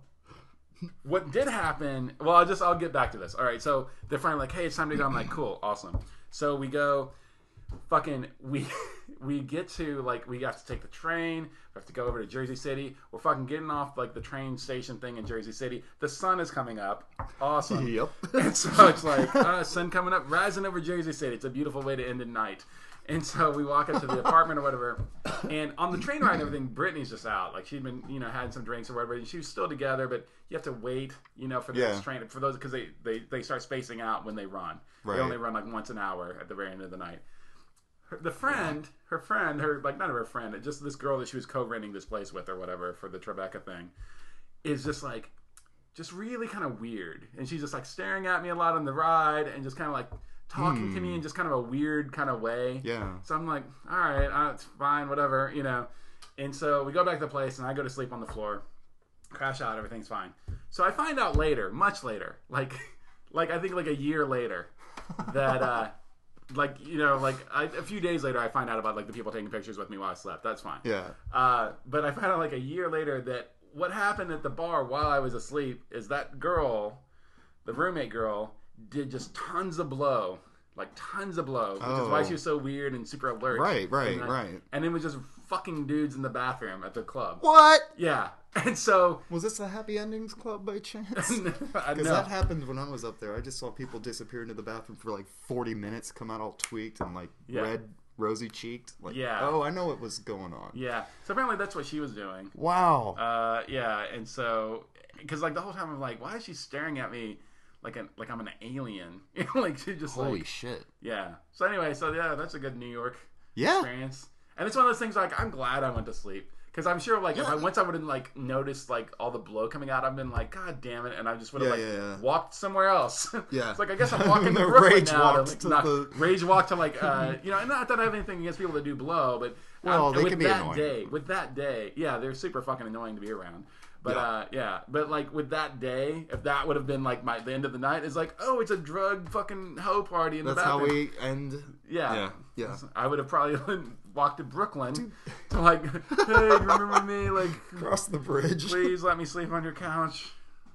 what did happen? Well, I'll just I'll get back to this. All right, so they're finally like, hey, it's time to go. I'm like, cool, awesome. So we go, fucking, we we get to like we have to take the train. We have to go over to Jersey City. We're fucking getting off like the train station thing in Jersey City. The sun is coming up. Awesome. Yep. And so it's like uh, sun coming up, rising over Jersey City. It's a beautiful way to end the night. And so we walk up to the apartment or whatever, and on the train ride and everything, Brittany's just out. Like she'd been, you know, had some drinks or whatever, and she was still together, but you have to wait, you know, for the Yeah. next train for those because they, they they start spacing out when they run. Right. They only run like once an hour at the very end of the night. Her, the friend, her friend, her like not her friend, just this girl that she was co-renting this place with or whatever for the Tribeca thing, is just like, just really kind of weird, and she's just like staring at me a lot on the ride and just kind of like talking to me in just kind of a weird kind of way. Yeah. So I'm like, all right, uh, it's fine, whatever, you know. And so we go back to the place, and I go to sleep on the floor, crash out, everything's fine. So I find out later, much later, like, like I think like a year later, that, uh, like, you know, like I, a few days later, I find out about like the people taking pictures with me while I slept. That's fine. Yeah. Uh, but I found out like a year later that what happened at the bar while I was asleep is that girl, the roommate girl, did just tons of blow, like tons of blow, which is why Oh. she was so weird and super alert. Right, right, and I- right. And it was just fucking dudes in the bathroom at the club. What? Yeah, and so Was this a Happy Endings Club by chance? no, Because that happened when I was up there. I just saw people disappear into the bathroom for like forty minutes, come out all tweaked and like Yeah. red, rosy cheeked. Like, Yeah. oh, I know what was going on. yeah. So apparently that's what she was doing. Wow. Uh, yeah, and so because like the whole time I'm like, why is she staring at me like an like I'm an alien? You know, like she just Holy like shit. yeah. So anyway, so yeah, that's a good New York Yeah. experience. And it's one of those things like I'm glad I went to sleep because I'm sure like if Yeah. I once I would have like noticed like all the blow coming out, I've been like, God damn it, and I just would have Yeah, like yeah, yeah. walked somewhere else. Yeah. It's like I guess I'm walking to The Brooklyn rage now. walk to, like, to not- the- Rage walk to like uh, you know, and not that I have anything against people that do blow, but Well, um, they with can be that annoying. day, with that day, yeah, they're super fucking annoying to be around. But Yeah. uh, yeah, but like with that day, if that would have been like my the end of the night, it's like, oh, it's a drug fucking hoe party in That's the how bathroom. we end. Yeah. Yeah. Yeah. I would have probably walked to Brooklyn to like, hey, remember me? Like, Cross the bridge. please let me sleep on your couch.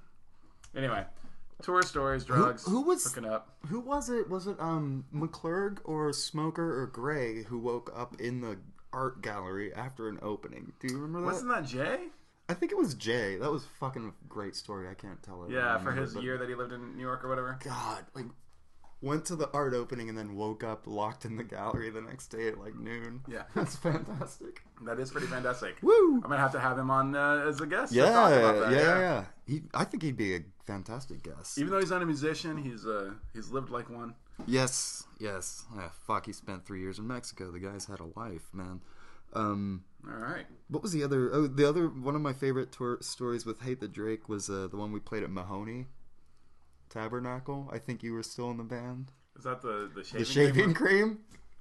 Anyway, tour stories, drugs, who was- hooking up. Who was it? Was it um McClurg or Smoker or Gray who woke up in the art gallery after an opening. Do you remember that? Wasn't that Jay? I think it was Jay. That was fucking a great story. I can't tell it. Yeah, for his year that he lived in New York or whatever. God, like, went to the art opening and then woke up locked in the gallery the next day at like noon. Yeah. That's fantastic. That is pretty fantastic. Woo! I'm gonna have to have him on uh, as a guest. Yeah, to talk about that. yeah, yeah, yeah. He, I think he'd be a fantastic guest. Even though he's not a musician, he's uh, he's lived like one. Yes, yes. Ah, fuck, he spent three years in Mexico. The guy's had a life, man. Um, All right. what was the other? Oh, the other one of my favorite tour, stories with Hate the Drake was uh, the one we played at Mahoney Tabernacle. I think you were still in the band. Is that the the shaving, The shaving cream? cream?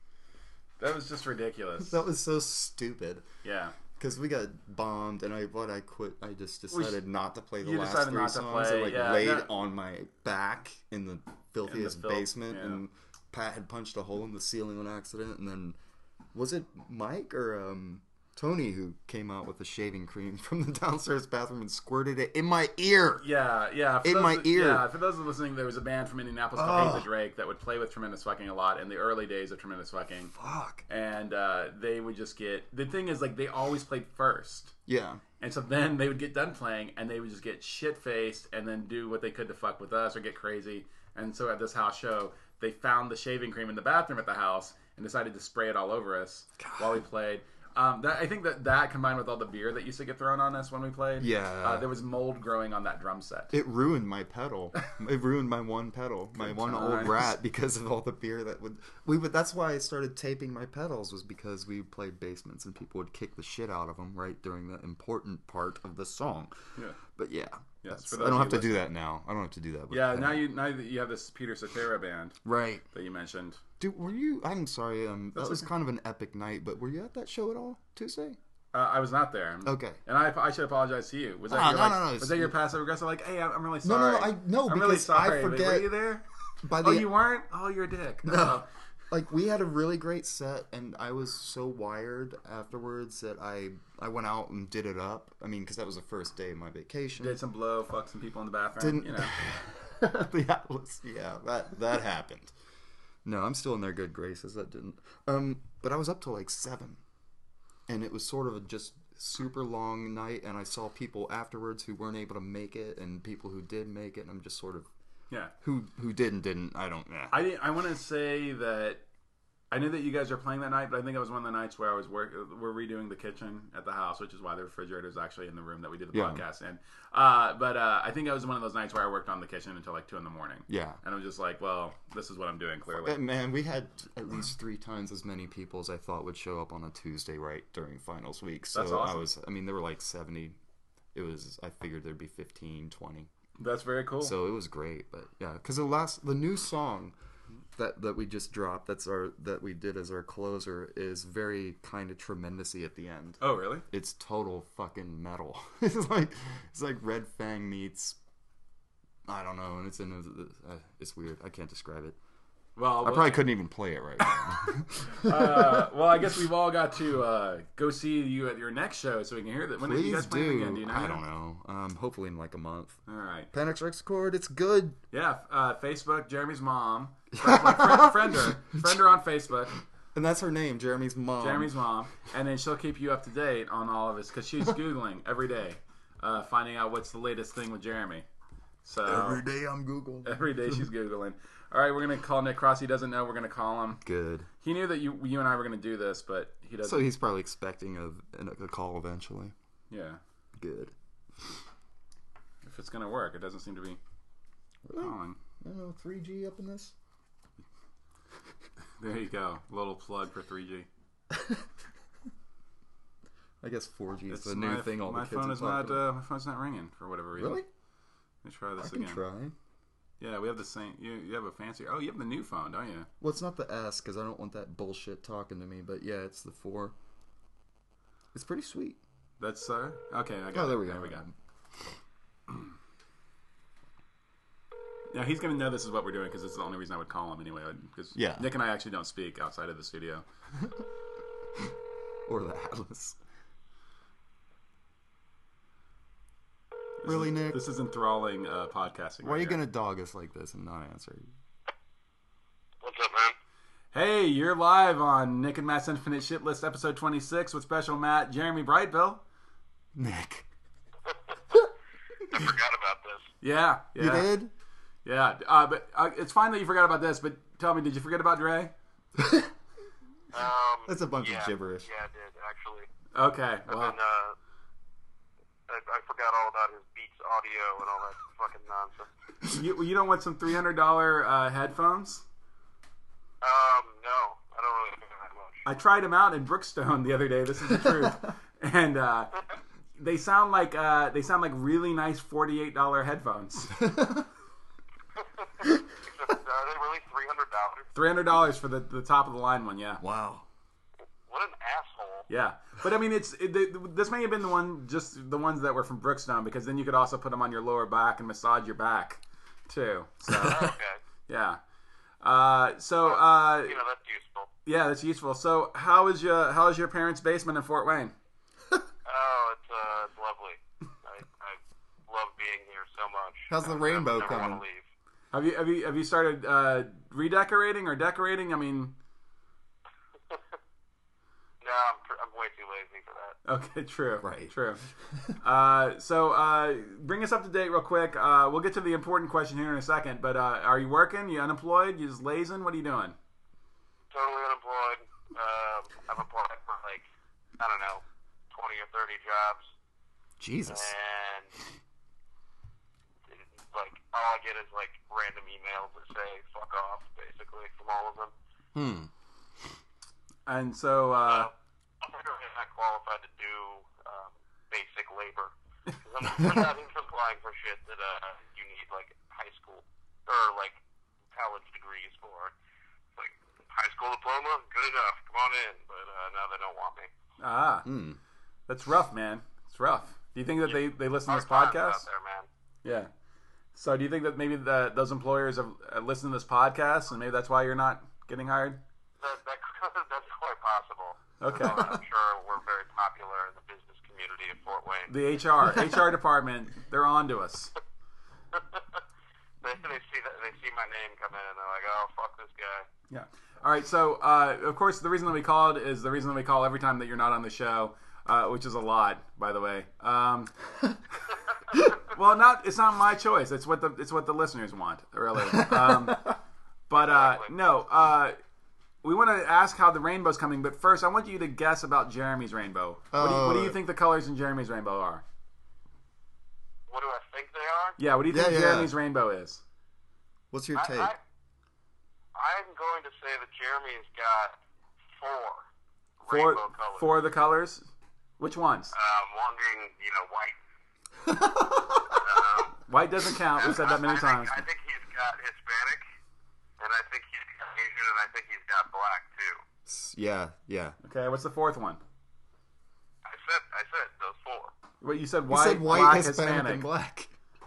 That was just ridiculous. That was so stupid. Yeah. Because we got bombed, and I what I quit. I just decided not to play the you last decided three not to songs. play, I like yeah, laid that- on my back in the filthiest filth, basement, yeah. and Pat had punched a hole in the ceiling on accident. And then was it Mike or um, Tony who came out with the shaving cream from the downstairs bathroom and squirted it in my ear? Yeah, yeah. For In those my that- ear. Yeah, for those of listening, there was a band from Indianapolis called Oh. Hate the Drake that would play with Tremendous Fucking a lot in the early days of Tremendous Fucking. Fuck. And uh, they would just get... The thing is, like, they always played first. Yeah. And so then they would get done playing, and they would just get shit-faced and then do what they could to fuck with us or get crazy. And so at this house show, they found the shaving cream in the bathroom at the house and decided to spray it all over us God. while we played. Um, that, I think that that combined with all the beer that used to get thrown on us when we played, Yeah. uh, there was mold growing on that drum set. It ruined my pedal. It ruined my one pedal, my Good one times. old rat, because of all the beer that would we would. That's why I started taping my pedals, was because we played basements and people would kick the shit out of them right during the important part of the song. Yeah. But yeah, Yes, that's- for I those don't of have to you do that now. I don't have to do that. With Yeah, pedal. now you now that you have this Peter Cetera band right. that you mentioned. Dude, were you? I'm sorry. Um, that That's was okay. kind of an epic night. But were you at that show at all Tuesday? Uh, I was not there. Okay. And I, I should apologize to you. Was that Ah, your, no, like, no, no, Was it's- that your passive aggressive? Like, hey, I'm I'm really No, sorry. no, no. I no I'm because really sorry. I Wait, forget. Were you there? By the Oh, you weren't? Oh, you're a dick. No. Like, we had a really great set, and I was so wired afterwards that I I went out and did it up. I mean, because that was the first day of my vacation. Did some blow, fuck some people in the bathroom. Didn't You know. the Atlas? Yeah, that that happened. No, I'm still in their good graces. That didn't. Um, but I was up till like seven, and it was sort of a just super long night. And I saw people afterwards who weren't able to make it, and people who did make it. And I'm just sort of Yeah. who who didn't didn't. I don't. Yeah. I I want to say that I knew that you guys were playing that night, but I think it was one of the nights where I was work. We're redoing the kitchen at the house, which is why the refrigerator is actually in the room that we did the Yeah. podcast in. Uh, but uh, I think it was one of those nights where I worked on the kitchen until like two in the morning. Yeah. And I was just like, well, this is what I'm doing clearly. Uh, Man, we had at least three times as many people as I thought would show up on a Tuesday right during finals week. So That's awesome. I was, I mean, there were like seventy. It was, I figured there'd be fifteen, twenty. That's very cool. So it was great. But yeah, because the last, the new song that that we just dropped, that's our, that we did as our closer, is very kind of tremendous-y at the end. oh, really? It's total fucking metal. It's like, it's like Red Fang meets, I don't know, and it's in, uh, it's weird. I can't describe it. Well, I probably couldn't even play it right now. uh, well, I guess we've all got to uh, go see you at your next show so we can hear that. When are you Please guys playing do. again? Do you know? I don't know. Um, hopefully in like a month. All right. Panic Strikes Chord. It's good. Yeah. Uh, Facebook, Jeremy's mom. Friend, like, friend, friend her. Friend her on Facebook. And that's her name, Jeremy's mom. Jeremy's mom. And then she'll keep you up to date on all of this because she's Googling every day, uh, finding out what's the latest thing with Jeremy. So Every day I'm Google. every day she's Googling. All right, we're going to call Nick Cross. He doesn't know. We're going to call him. Good. He knew that you you and I were going to do this, but he doesn't. So he's probably expecting a, a call eventually. Yeah. Good. If it's going to work, it doesn't seem to be Really? calling. I don't know, three G up in this? There you go. Little plug for three G. I guess four G is It's the my, new thing all my the kids phone are is not talking about. uh, my phone's not ringing for whatever reason. Really? Let me try I this can again. try. Yeah, we have the same. You you have a fancy. Oh, you have the new phone, don't you? Well, it's not the S because I don't want that bullshit talking to me. But yeah, it's the four. It's pretty sweet. That's uh okay. I got Oh, there it. we go. There we go. Yeah, he's gonna know this is what we're doing because it's the only reason I would call him anyway. Because Yeah. Nick and I actually don't speak outside of the studio. Or the Atlas. This Really, is, Nick? This is enthralling uh, podcasting. Why right are you here. gonna dog us like this and not answer? What's up, man? Hey, you're live on Nick and Matt's Infinite Shit List, episode twenty-six, with special Matt, Jeremy Brightville. Nick. I forgot about this. Yeah, yeah. You did? Yeah, uh, but uh, it's fine that you forgot about this, but tell me, did you forget about Dre? Um, That's a bunch yeah, of gibberish. Yeah, I did, actually. Okay, And well, then, uh, I, I forgot all about his Beats audio and all that fucking nonsense. you, you don't want some three hundred dollars uh, headphones? Um, no, I don't really think that much. I tried them out in Brookstone the other day, this is the truth, and uh, they sound like uh, they sound like really nice forty-eight dollars headphones. Except, are they really three hundred dollars? three hundred dollars for the, the top of the line one, yeah. Wow. What an asshole. Yeah, but I mean, it's it, the, this may have been the one, just the ones that were from Brookstone, because then you could also put them on your lower back and massage your back, too. So, Okay. yeah. Uh, so, uh, You know, that's useful. yeah, that's useful. So, how is your how is your parents' basement in Fort Wayne? Oh, it's, uh, it's lovely. I, I love being here so much. How's the I rainbow never coming? want to leave. Have you have you have you started uh, redecorating or decorating? I mean, No, I'm, tr- I'm way too lazy for that. okay, true, Right. true. uh, so, uh, bring us up to date real quick. Uh, we'll get to the important question here in a second. But uh, are you working? You unemployed? You just lazing? What are you doing? Totally unemployed. Um, I've applied for like, I don't know, twenty or thirty jobs. Jesus. And like all I get is like random emails that say "fuck off" basically from all of them. Hmm. And so, uh, So, I'm really not qualified to do um, basic labor because I'm, I'm not even applying for shit that uh, you need like high school or like college degrees for. Like high school diploma, good enough. Come on in, but uh, now they don't want me. ah, Hmm. that's rough, man. It's rough. Do you think that they, they listen to this Hard times podcast? out there, man. Yeah. So do you think that maybe the, those employers have uh, listened to this podcast, and maybe that's why you're not getting hired? That, that, that's quite possible. Okay. Uh, I'm sure we're very popular in the business community of Fort Wayne. The H R H R department, they're on to us. they, they see that they see my name come in and they're like, "Oh, fuck this guy." Yeah. All right. So, uh, of course, the reason that we called is the reason that we call every time that you're not on the show, uh, which is a lot, by the way. Um, well, not it's not my choice. It's what the it's what the listeners want, really. Um, but uh, no, uh, we want to ask how the rainbow's coming. But first, I want you to guess about Jeremy's rainbow. What do you, what do you Oh. think the colors in Jeremy's rainbow are? What do I think they are? Yeah. What do you think Yeah, yeah. Jeremy's rainbow is? What's your I, take? I, I'm going to say that Jeremy's got four Four rainbow colors. four of the colors. Which ones? Um, one being, you know, white. Um, White doesn't count. We've said that many I, I times. Think, I think he's got Hispanic, and I think he's got Asian, and I think he's got black too. Yeah, yeah. Okay. What's the fourth one? I said, I said those four: What you said? You White, said white, black, Hispanic, Hispanic. and black.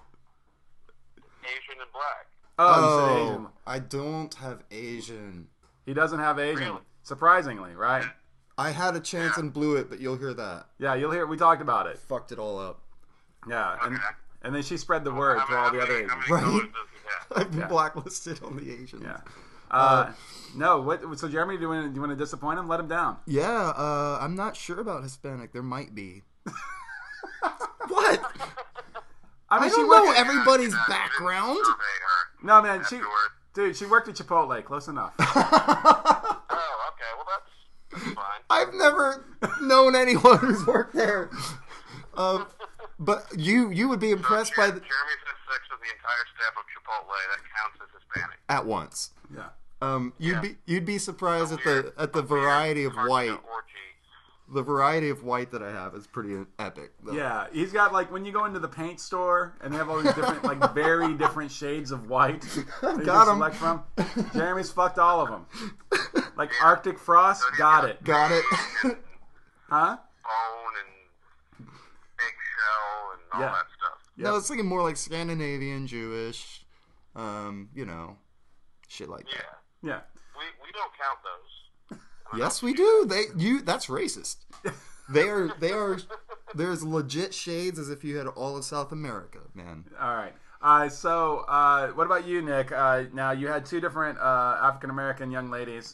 Asian and black. Oh, you Oh, said Asian. I don't have Asian. He doesn't have Asian. Really? Surprisingly, right? I had a chance and blew it, but you'll hear that. Yeah, you'll hear. We talked about it. Fucked it all up. Yeah, and Okay. and then she spread the word How to many- all how the other many- Asians. How many Right? colors does he have? I've been Yeah. blacklisted on the Asians. Yeah. Uh, no. What? So Jeremy, do you want to, do you want to disappoint him? Let him down. Yeah, uh, I'm not sure about Hispanic. There might be. What? I I mean, she don't worked. know everybody's Uh, you didn't background. survey her No, man, she, afterward. dude, she worked at Chipotle. Close enough. Oh, okay. Well, that's, that's fine. I've never known anyone who's worked there. Um, but you you would be So impressed Jer- by the Jeremy's had sex with the entire staff of Chipotle. That counts as Hispanic. at once. Yeah. Um, you'd Yeah. be you'd be surprised A at weird- the at the a weird variety of cartoon white. orgy. The variety of white that I have is pretty epic. though. Yeah, he's got like when you go into the paint store and they have all these different, like very different shades of white that you Got can 'em. select from. Jeremy's fucked all of them. Like Arctic Frost, So he's got it, Got it. huh? Bone and eggshell and all Yeah. that stuff. Yep. No, I was thinking more like Scandinavian, Jewish, um, you know, shit like Yeah. that. Yeah. We we don't count those. I don't Yes, know we if you do. They you that's racist. They are they are there's legit shades as if you had all of South America, man. All right. Uh, so, uh, what about you, Nick? Uh, now, you had two different uh, African American young ladies.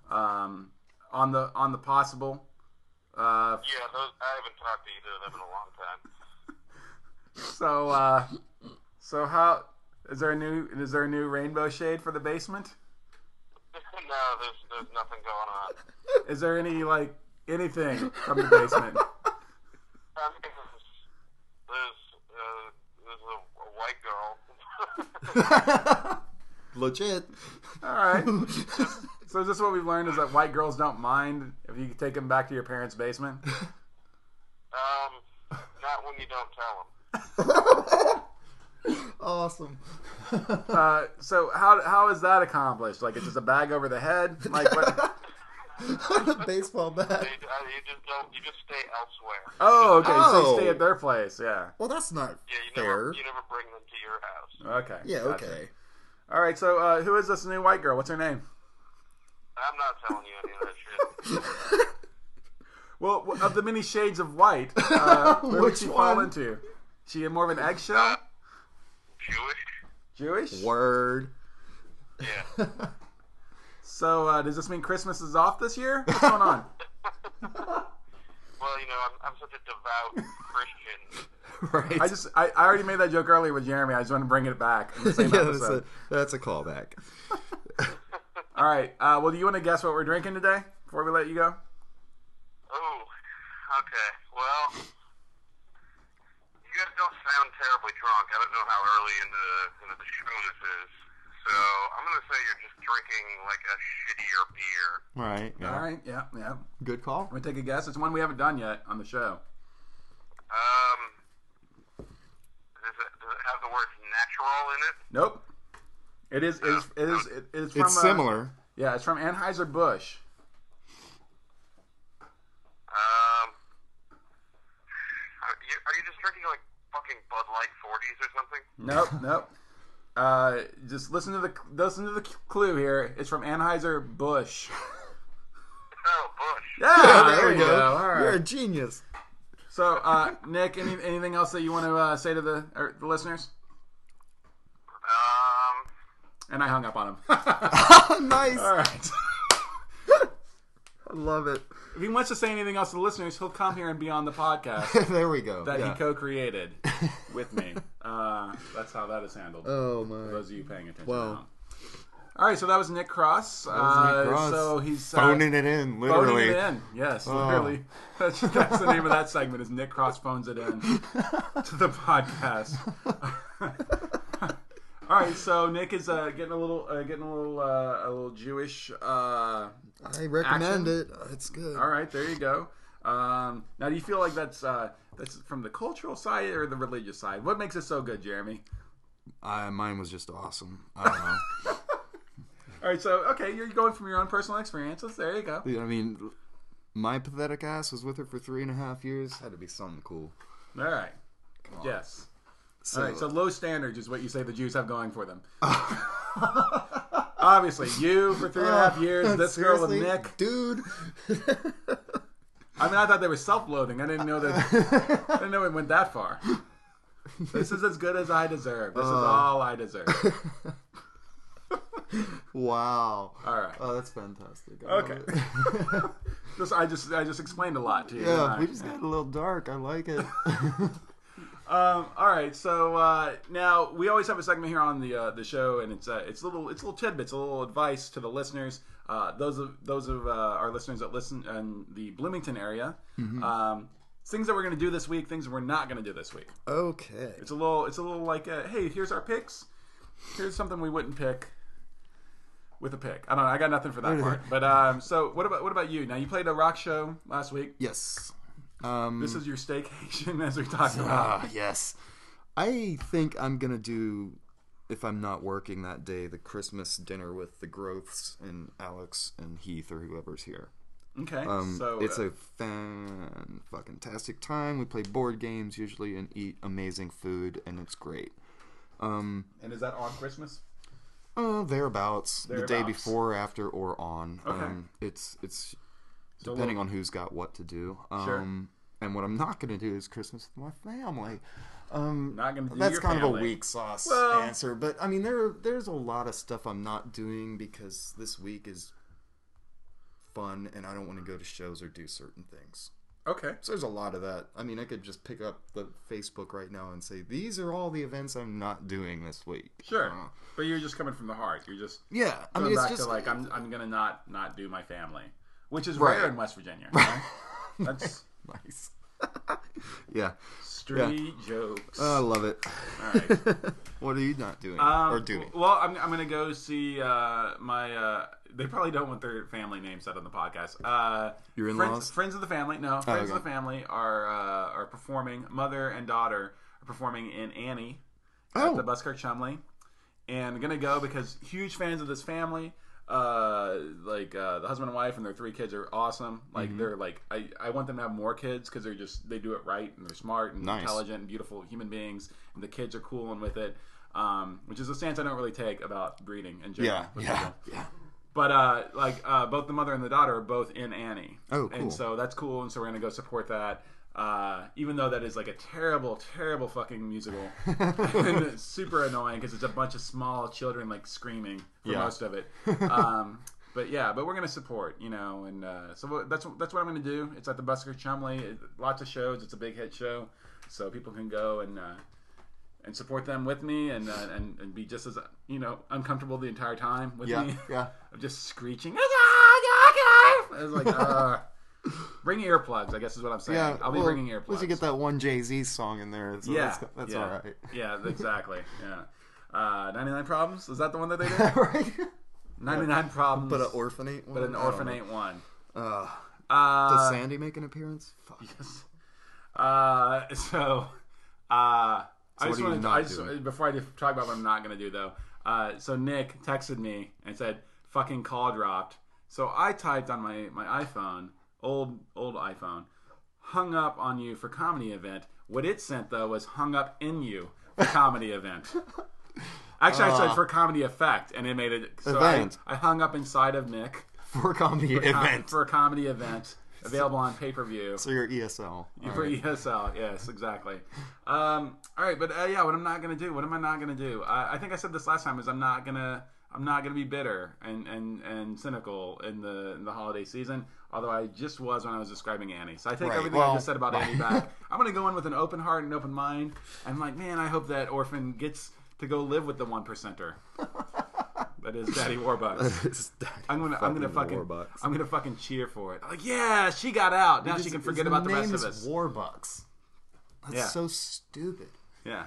um, on the on the possible. Uh, Yeah, those, I haven't talked to either of them in a long time. so uh, so how is there a new is there a new rainbow shade for the basement? No, there's there's nothing going on. Is there any like anything from the basement? I mean, there's there's, uh, there's a, a white girl. Legit. All right. So is this what we've learned? Is that white girls don't mind if you take them back to your parents' basement? Um, not when you don't tell them. Awesome. Uh, so how how is that accomplished? Like it's just a bag over the head? Like what? A baseball bat. You, uh, you just don't. You just stay elsewhere. Oh, okay. So Oh. you stay at their place. Yeah. Well, that's not Yeah, you fair. never you never bring them to your house. Okay. Yeah, Gotcha. okay. All right. So uh, who is this new white girl? What's her name? I'm not telling you any of that shit. Well, w- of the many shades of white, uh, where would Which she fall one? into? She more of an eggshell? Jewish? Jewish? Word. Yeah. So uh, does this mean Christmas is off this year? What's going on? Well, you know, I'm, I'm such a devout Christian. Right. I just I, I already made that joke earlier with Jeremy. I just want to bring it back in the same yeah, that's a, episode. that's a callback. All right. Uh, well, do you want to guess what we're drinking today before we let you go? Oh, okay. Well, you guys don't sound terribly drunk. I don't know how early into the, into the show this is. So I'm going to say you're just drinking like a shittier beer. Right. Yeah. All right. Yeah. Yeah. Good call. I'm gonna take a guess. It's one we haven't done yet on the show. Um, does it, does it have the word natural in it? Nope. It is. It is. It is. It is from, It's uh, similar. Yeah, it's from Anheuser-Busch. Um, are you, are you just drinking like fucking Bud Light forties or something? Nope. Nope. Uh, just listen to the listen to the clue here. It's from Anheuser-Busch. Oh, Bush. Yeah, there, you go. All right. You're a genius. So, uh, Nick, any, anything else that you want to uh, say to the or the listeners? Um, And I hung up on him. Nice. All right. I love it. If he wants to say anything else to the listeners, he'll come here and be on the podcast There we go. that yeah. he co-created with me. Uh, that's how that is handled. Oh For my. those of you paying attention. Wow. now. All right, so that was Nick Cross. was Nick Uh, Cross. So he's uh, Phoning it in, literally. Phoning it in. Yes, Oh. literally. That's, that's the name of that segment. Is Nick Cross phones it in to the podcast. All right, so Nick is uh, getting a little, uh, getting a little, uh, a little Jewish. Uh, I recommend Action. it. It's good. all right, there you go. Um, now, do you feel like that's uh, that's from the cultural side or the religious side? What makes it so good, Jeremy? Uh, mine was just awesome. I don't know. All right, so okay, you're going from your own personal experiences. There you go. I mean, my pathetic ass was with her for three and a half years. Had to be something cool. All right. Come on. Yes. So, All right, so low standards is what you say the Jews have going for them. Obviously, you for three and a half years, this girl with Seriously? Nick. Dude. I mean, I thought they were self-loathing. I didn't know that. I didn't know it went that far. This is as good as I deserve. This is all I deserve. Wow. All right. Oh, that's fantastic. I love Okay. it. Just, I just, I just explained a lot to you. yeah, didn't I? we just got a little dark. I like it. Um, all right, so uh, now we always have a segment here on the uh, the show, and it's uh, it's little it's little tidbits, a little advice to the listeners. Uh, those of those of uh, our listeners that listen in the Bloomington area, Mm-hmm. um, things that we're going to do this week, things we're not going to do this week. Okay. It's a little it's a little like, uh, hey, here's our picks. Here's something we wouldn't pick with a pick. I don't know. I got nothing for that part. But um, so what about what about you? Now you played a rock show last week. Yes. Um, This is your staycation, as we talked about. Ah, yes. I think I'm going to do, if I'm not working that day, the Christmas dinner with the Growths and Alex and Heath or whoever's here. Okay, Um, so it's uh, a fan fucking tastic time. We play board games usually and eat amazing food, and it's great. Um, and is that on Christmas? uh, thereabouts, the day Thereabouts. before, after, or on. Okay. Um, it's it's So depending we'll- on who's got what to do. Um, Sure. And what I'm not going to do is Christmas with my family. Um, Not gonna do that's your kind of family. a weak sauce Well- answer, but I mean there there's a lot of stuff I'm not doing because this week is fun, and I don't want to go to shows or do certain things. Okay. So there's a lot of that. I mean, I could just pick up the Facebook right now and say, these are all the events I'm not doing this week. Sure. Uh, But you're just coming from the heart. You're just yeah. I going mean, it's back just to like, I'm I'm going to not, not do my family. Which is Right. rare in West Virginia. You know? That's nice. yeah. street jokes. Oh, I love it. All right. What are you not doing Um, or doing? Well, I'm, I'm going to go see uh, my. Uh, they probably don't want their family name said on the podcast. Uh, Your in-laws? friends, friends of the family. No, friends okay. of the family are uh, are performing. Mother and daughter are performing in Annie Oh. at the Buskirk Chumley, and I'm going to go because huge fans of this family. Uh, like uh, the husband and wife and their three kids are awesome. Like Mm-hmm. they're like I, I want them to have more kids because they're just they do it right and they're smart and Nice. intelligent and beautiful human beings and the kids are cool and with it. Um, which is a stance I don't really take about breeding in general. Yeah. with Yeah. people. Yeah. But uh, like uh, both the mother and the daughter are both in Annie. Oh, cool. And so that's cool. And so we're gonna go support that. Uh, even though that is like a terrible, terrible fucking musical, and it's super annoying because it's a bunch of small children like screaming for Yeah. most of it. Um, but yeah, but we're gonna support, you know, and uh, so that's that's what I'm gonna do. It's at the Buskirk Chumley. It, lots of shows. It's a big hit show, so people can go and uh, and support them with me and, uh, and and be just as you know uncomfortable the entire time with Yeah. me. Yeah. of just screeching. I was like, uh, bring earplugs. I guess is what I'm saying. Yeah. I'll be well, bringing At earplugs. least you get that one Jay-Z song in there. So yeah, That's, that's yeah. all right. Yeah, exactly. Yeah. Uh, ninety-nine Problems? Is that the one that they did? right? ninety-nine Problems. But an orphanate one? But an I don't orphan know. ain't one. Uh, Uh, does Sandy make an appearance? Fuck. yes. Uh, so, uh, I what just are you wanted to, not I just, doing? before I talk about what I'm not going to do, though, uh, so Nick texted me and said, fucking call dropped. So I typed on my, my iPhone, old old iPhone, hung up on you for comedy event. What it sent, though, was hung up in you for comedy event. Actually, I said Uh, for comedy effect, and it made it. So I, Event. I hung up inside of Nick For a comedy for, com- event. for a comedy event available on pay per view. So you're E S L. All For right. E S L, yes, exactly. Um, all right, but uh, yeah, what I'm not gonna do? What am I not gonna do? I, I think I said this last time. Is I'm not gonna I'm not gonna be bitter and, and, and cynical in the in the holiday season. Although I just was when I was describing Annie. So I take Right, everything I well, just said about Annie back. I'm gonna go in with an open heart and open mind. And I'm like, man, I hope that orphan gets to go live with the one percenter. That is Daddy Warbucks. It's Daddy I'm gonna I'm gonna fucking Warbucks. I'm gonna fucking cheer for it. Like, yeah, she got out. Now His- she can his forget about the rest name of is us. Warbucks. That's Yeah. so stupid. Yeah.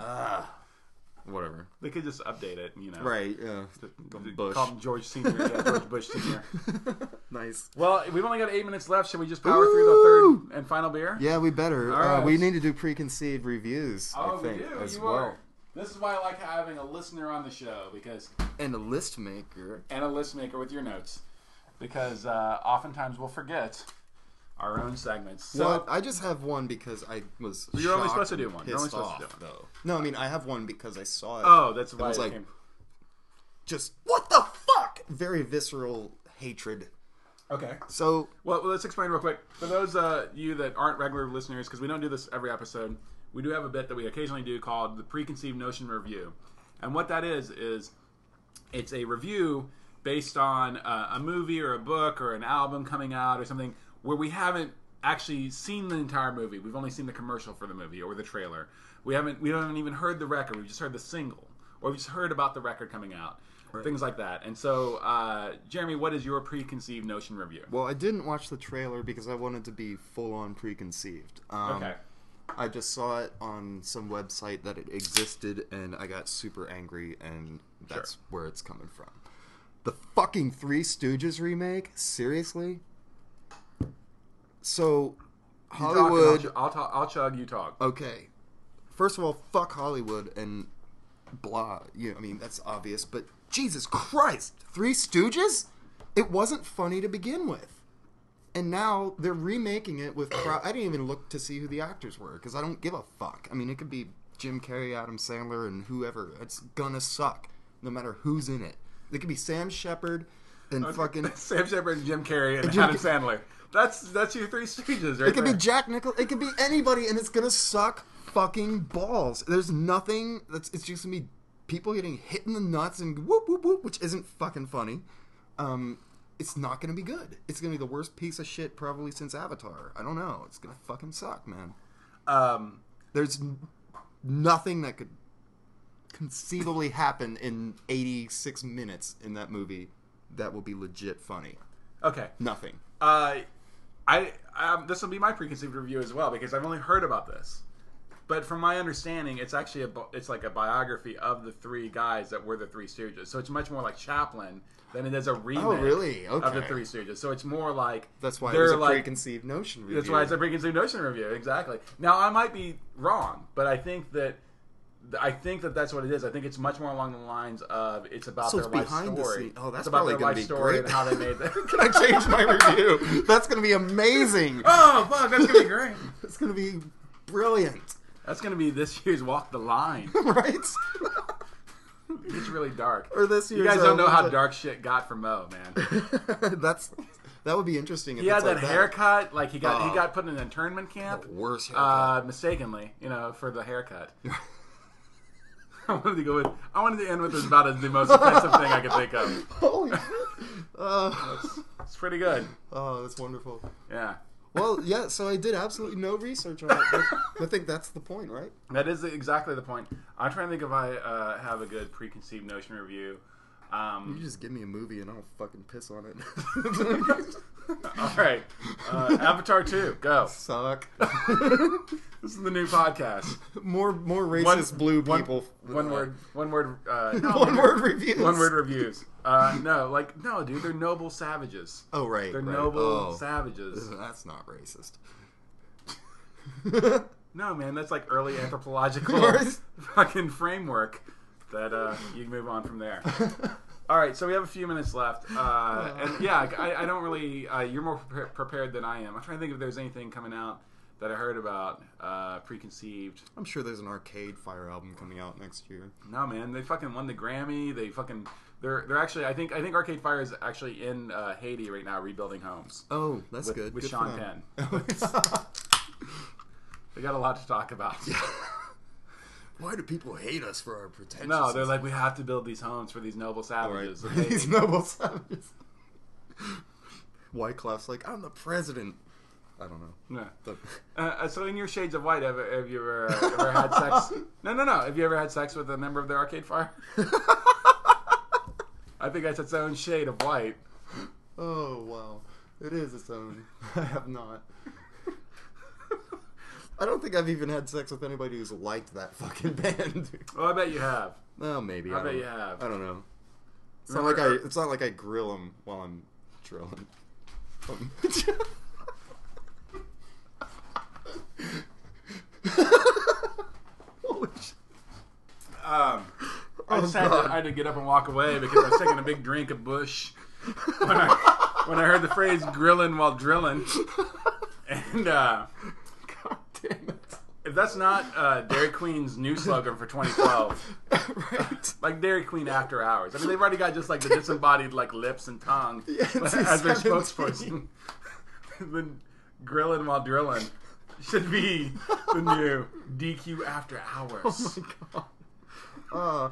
Whatever. They could just update it, you know. Right. Yeah. Bush. Call him George Senior Yeah, George Bush Senior Nice. Well, we've only got eight minutes left. Should we just power through the Woo! third and final beer? Yeah, we better. All Uh, right. we need to do preconceived reviews. Oh, I think we do. as you well. are. This is why I like having a listener on the show because And a list maker. and a list maker with your notes because uh, oftentimes we'll forget our own segments. So Well, I just have one because I was. You're only shocked supposed to and do one. You're only pissed supposed to off, do though. No, I mean I have one because I saw it. oh, that's why was it like- came. Just what the fuck? Very visceral hatred. Okay. So Well, let's explain real quick. For those uh, you that aren't regular listeners, because we don't do this every episode, we do have a bit that we occasionally do called the Preconceived Notion Review. And what that is, is it's a review based on uh, a movie or a book or an album coming out or something where we haven't actually seen the entire movie. We've only seen the commercial for the movie or the trailer. We haven't we haven't even heard the record. We've just heard the single. Or we just heard about the record coming out. Things like that. And so, uh, Jeremy, what is your preconceived notion review? well, I didn't watch the trailer because I wanted to be full on preconceived. Um, Okay. I just saw it on some website that it existed, and I got super angry, and that's Sure. where it's coming from. The fucking Three Stooges remake? Seriously? So, You talk and Hollywood... I'll, I'll, talk, I'll chug, you talk. Okay. First of all, fuck Hollywood and blah. You know, I mean, that's obvious, but Jesus Christ! Three Stooges? It wasn't funny to begin with. And now they're remaking it with... Crowd- I didn't even look to see who the actors were, because I don't give a fuck. I mean, it could be Jim Carrey, Adam Sandler, and whoever. It's gonna suck, no matter who's in it. It could be Sam Shepard and fucking... Sam Shepard and Jim Carrey and Jim Adam Ca- Sandler. That's that's your Three Stooges, right It could there. be Jack Nickel. It could be anybody, and it's gonna suck fucking balls. There's nothing that's. It's just gonna be people getting hit in the nuts and whoop whoop whoop, which isn't fucking funny. Um, it's not going to be good. It's going to be the worst piece of shit probably since Avatar. I don't know. It's going to fucking suck, man. Um, There's n- nothing that could conceivably happen in eighty-six minutes in that movie that will be legit funny. okay. Nothing. Uh, I um, this will be my preconceived review as well because I've only heard about this, but from my understanding, it's actually a bi- it's like a biography of the three guys that were the Three Stooges. So it's much more like Chaplin than it is a remake. Oh, really? Of the Okay. Three Stooges. So it's more like That's why it they're was a like, preconceived notion review. That's why it's a preconceived notion review. Exactly. Now I might be wrong, but I think that. I think that that's what it is. I think it's much more along the lines of it's about So their it's life behind the story. scene- oh, that's it's about probably their gonna life be story great. and how they made that. Can I change my review? That's going to be amazing. Oh fuck, that's gonna be great. It's going to be brilliant. That's gonna be this year's Walk the Line. Right? It's really dark. Or this You year's, guys don't uh, know how what- dark shit got for Mo, man. That's that would be interesting. If He had it's that like haircut, like he got Oh. he got put in an internment camp, The worst haircut. uh, mistakenly, you know, for the haircut. I wanted to go with. I wanted to end with this about as the most offensive thing I could think of. Holy shit. Uh, It's pretty good. oh, that's wonderful. Yeah, Well, yeah, so I did absolutely no research on it. But I think that's the point, right? that is exactly the point. I'm trying to think if I uh, have a good preconceived notion review. Um, You just give me a movie and I'll fucking piss on it. all right, uh, Avatar two, go. Suck. This is the new podcast. more more racist One- blue one- people. One uh, word. One word. Uh, no, one word reviews. One word reviews. Uh, no, like no, dude. They're noble savages. Oh, right. They're right. noble Oh. savages. That's not racist. No, man, that's like early anthropological Right. fucking framework. That uh, you can move on from there. All right, so we have a few minutes left, uh, and yeah, I, I don't really. Uh, you're more pre- prepared than I am. I'm trying to think if there's anything coming out that I heard about uh, preconceived. I'm sure there's an Arcade Fire album coming out next year. No, man, they fucking won the Grammy. They fucking they're they're actually. I think I think Arcade Fire is actually in uh, Haiti right now rebuilding homes Oh, that's with, good. with good Sean for them. Penn. They got a lot to talk about. Why do people hate us for our pretensions? No, they're like, we have to build these homes for these noble savages. Right. of Haiti." These noble savages. Wyclef's like, I'm the president. I don't know. No. The- Uh, so in your shades of white, have, have you ever, uh, ever had sex? No, no, no. Have you ever had sex with a member of the Arcade Fire? I think that's its own shade of white. Oh, wow. It is its own. I have not. I don't think I've even had sex with anybody who's liked that fucking band. Well, I bet you have. Well, maybe. I I, bet don't- you have. I don't know. It's Remember- not like I. It's not like I grill them while I'm drilling. Um, Holy shit. Um, I Oh, just had to, God. I had to get up and walk away because I was taking a big drink of Bush when I when I heard the phrase "grilling while drilling," and uh, God damn it. if that's not uh, Dairy Queen's new slogan for twenty twelve, Right. like Dairy Queen after hours. I mean, they've already got just like the disembodied like lips and tongue Yeah, it's as their seventeen. spokesperson. The grilling while drilling should be the new D Q after hours. Oh my god. Uh,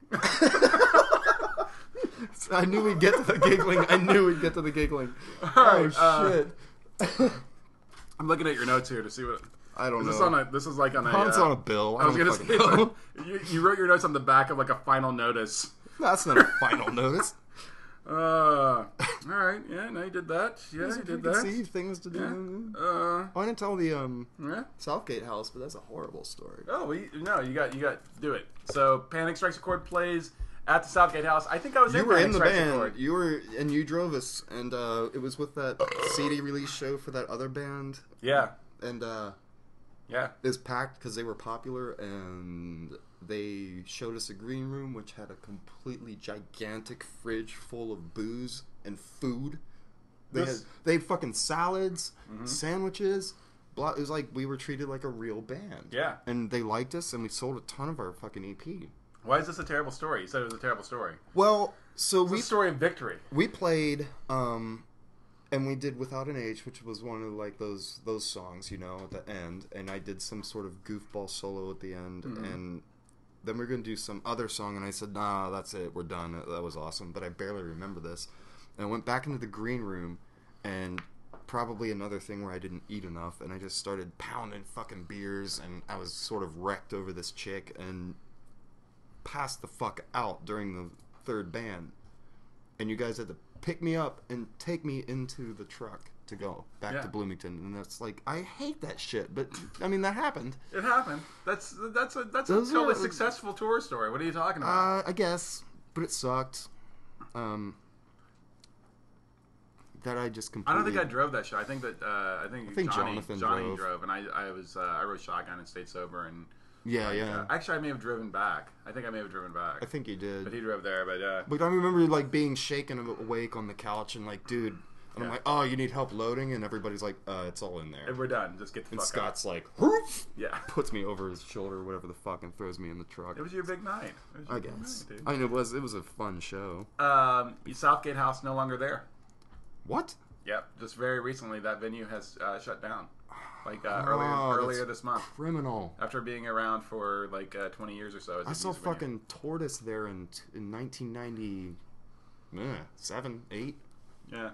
I knew we'd get to the giggling. I knew we'd get to the giggling. All Oh right, uh, shit. I'm looking at your notes here to see what. I don't Is know. this on a? This is like on a. It's uh, on a bill. I, I was don't gonna fucking say know. you, you wrote your notes on the back of like a final notice. That's not a final notice. Uh, all right, yeah, no, you did that. Yeah, These you are did that. preconceived things to do. Yeah. Uh, I didn't tell the um yeah. Southgate House, but that's a horrible story. Oh, well, you, no, you got, you got, do it. So, Panic Strikes Accord plays at the Southgate House. I think I was You in were Panic in the Strikes band. Accord. You were, and you drove us, and uh, it was with that C D release show for that other band, Yeah, and uh, yeah. it was packed because they were popular, and they showed us a green room which had a completely gigantic fridge full of booze and food. They This- had they had fucking salads, Mm-hmm. sandwiches. Blah, it was like we were treated like a real band. Yeah. and they liked us, and we sold a ton of our fucking E P. Why is this a terrible story? You said it was a terrible story. Well, so It's we a story of victory. we played um and we did Without an Age, which was one of like those those songs, you know, at the end, and I did some sort of goofball solo at the end, Mm-hmm. and then we are going to do some other song, and I said, nah, that's it, we're done. That was awesome, but I barely remember this. And I went back into the green room, and probably another thing where I didn't eat enough, and I just started pounding fucking beers, and I was sort of wrecked over this chick, and passed the fuck out during the third band. And you guys had to pick me up and take me into the truck to go back Yeah. to Bloomington, and that's like, I hate that shit, but I mean, that happened. It happened. That's that's a that's a Those totally are- successful tour story. What are you talking about? Uh, I guess, but it sucked. Um, that I just I completely. don't think I drove that show. I think that uh, I think, I think Johnny, Jonathan Johnny drove. drove, and I I was uh, I rode shotgun and stayed sober, and Yeah, like, yeah. uh, actually, I may have driven back. I think I may have driven back, I think you did. but he drove there. But uh, But I remember like being shaken awake on the couch and like, dude, and I'm Yeah. like, oh, you need help loading, and everybody's like, uh, it's all in there. and we're done. Just get the And fuck Scott's like, out. "Hoof," Yeah, puts me over his shoulder, whatever the fuck, and throws me in the truck. it was your big night. It was your I big guess. night, I mean, it was it was a fun show. dude. Um, Southgate House no longer there. What? Yep, just very recently that venue has uh, shut down, like uh, Oh, earlier that's earlier this month. Criminal. After being around for like uh, twenty years or so. as a I saw music venue. fucking Tortoise there in in nineteen ninety-seven, eight. Yeah.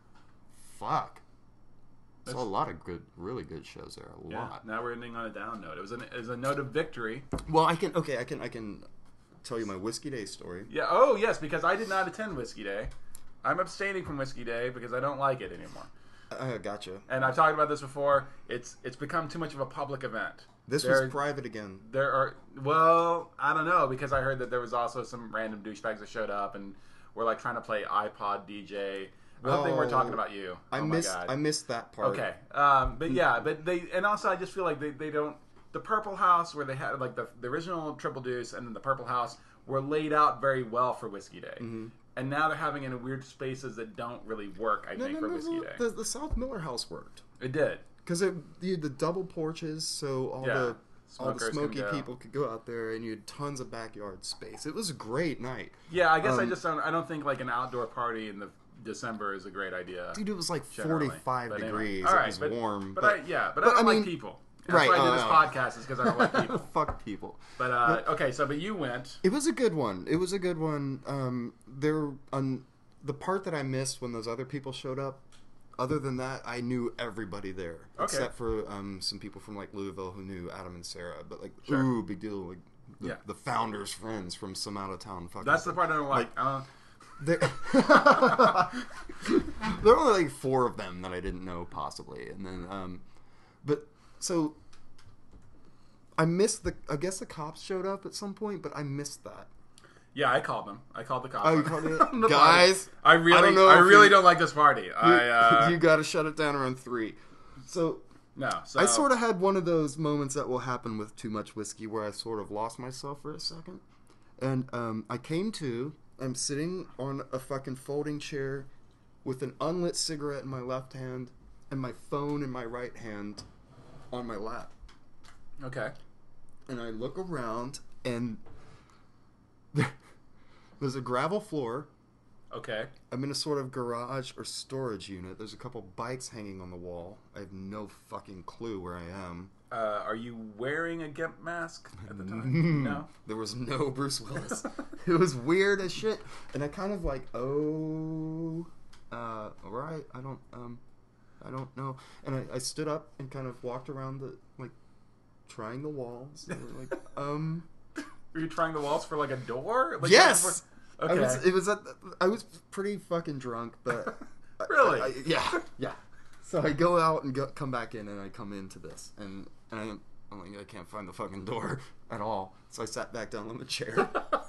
Fuck. Saw That's- a lot of good, really good shows there. A Yeah. lot. Now we're ending on a down note. It was, an, it was a note of victory. Well, I can. Okay, I can. I can tell you my Whiskey Day story. Yeah. Oh, yes, because I did not attend Whiskey Day. I'm abstaining from Whiskey Day because I don't like it anymore. Uh, gotcha. And I've talked about this before. It's it's become too much of a public event. This There- was private again. There are well, I don't know because I heard that there was also some random douchebags that showed up and were like trying to play iPod D J. I don't think we're Well, talking about you. I oh missed. my God. I missed that part. Okay, um, but yeah, but they and also I just feel like they, they don't the Purple House where they had like the the original Triple Deuce and then the Purple House were laid out very well for Whiskey Day, Mm-hmm. and now they're having it in weird spaces that don't really work. I No, think no, for no, Whiskey no. Day, The, the South Miller House worked it did. because it you had the double porches, so all Yeah. the all the Smokers can smoky go. people could go out there, and you had tons of backyard space. It was a great night, Yeah, I guess I Um, just don't. I don't think like an outdoor party in the December is a great idea. dude. It was like generally. forty-five But anyway. degrees. All it right, was but, warm, but, but, I, yeah, but, but I don't I mean- like people. That's right, why I do oh, this no. podcast is because I don't like people. fuck people. But uh, okay, so but you went. It was a good one. It was a good one. Um, there on the part that I missed when those other people showed up. Other than that, I knew everybody there Okay. except for um, some people from like Louisville who knew Adam and Sarah. But like, Sure. ooh, big deal. Like the, Yeah. the founders' friends from some out of town. Fucking That's the part I don't like. Uh, There, there were only like four of them that I didn't know, possibly, and then, um, but so I missed the. I guess the cops showed up at some point, but I missed that. yeah, I called them. I called the cops. Oh, you on- called it? on the Guys, party. I really, I I, don't know if really you- don't like this party. You, I uh, you got to shut it down around three. So no. So I sort of had one of those moments that will happen with too much whiskey, where I sort of lost myself for a second, and um, I came to. I'm sitting on a fucking folding chair with an unlit cigarette in my left hand and my phone in my right hand on my lap. okay. And I look around and there's a gravel floor. Okay. I'm in a sort of garage or storage unit. There's a couple bikes hanging on the wall. I have no fucking clue where I am. Uh, are you wearing a Gimp mask at the time? No. There was no Bruce Willis. It was weird as shit. And I kind of like, oh, uh, all right. I don't, um, I don't know. And I, I stood up and kind of walked around the, like, trying the walls. Like, um, Were you trying the walls for like a door? Like, yes! For, okay. I was, it was, at, I was pretty fucking drunk, but. Really? I, I, yeah, yeah. So I go out and go, come back in, and I come into this, and, and I'm, I'm like, I can't find the fucking door at all. So I sat back down on the chair.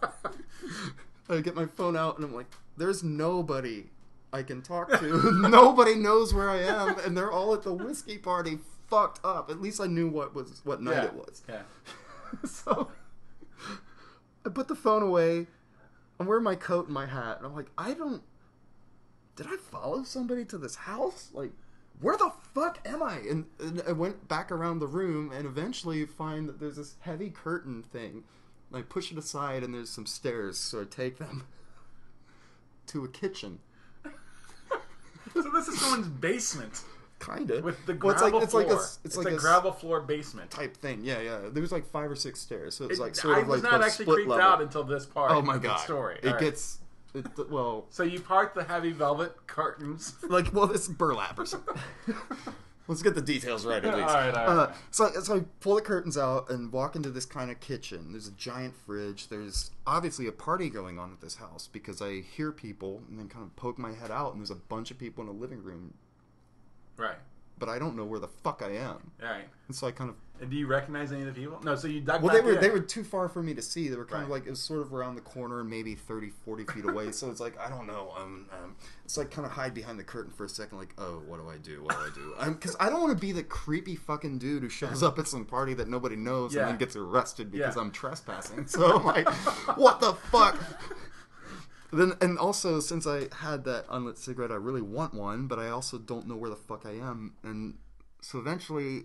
I get my phone out, and I'm like, there's nobody I can talk to. Nobody knows where I am, and they're all at the whiskey party, fucked up. At least I knew what was what night yeah. it was. Yeah. So I put the phone away. I'm wearing my coat and my hat, and I'm like, I don't. Did I follow somebody to this house? Like, where the fuck am I? And, and I went back around the room and eventually find that there's this heavy curtain thing. And I push it aside and there's some stairs, so I take them to a kitchen. So this is someone's basement Kind of. with the Well, gravel it's like, floor. It's like a, it's it's like a, a gravel floor basement. type thing. Yeah, yeah. There was like five or six stairs, so it's It- like sort I of was like not both actually split creeped level. out until this part. Oh my of the god! story. It All right. gets It, well, So you part the heavy velvet curtains. like, well, it's burlap or something. Let's get the details right at least. All right, all right. Uh, so, so I pull the curtains out and walk into this kind of kitchen. There's a giant fridge. There's obviously a party going on at this house because I hear people and then kind of poke my head out and there's a bunch of people in a living room. Right. But I don't know where the fuck I am. All right. And so I kind of... And do you recognize any of the people? No, so you dug Well, back they were in. they were too far for me to see. They were kind of Right. like, it was sort of around the corner, maybe thirty, forty feet away. So it's like, I don't know. Um, um, it's like kind of hide behind the curtain for a second, like, oh, what do I do? What do I do? Because I don't want to be the creepy fucking dude who shows up at some party that nobody knows Yeah. and then gets arrested because Yeah. I'm trespassing. So I'm like, what the fuck? Then and also, since I had that unlit cigarette, I really want one, but I also don't know where the fuck I am. And so eventually...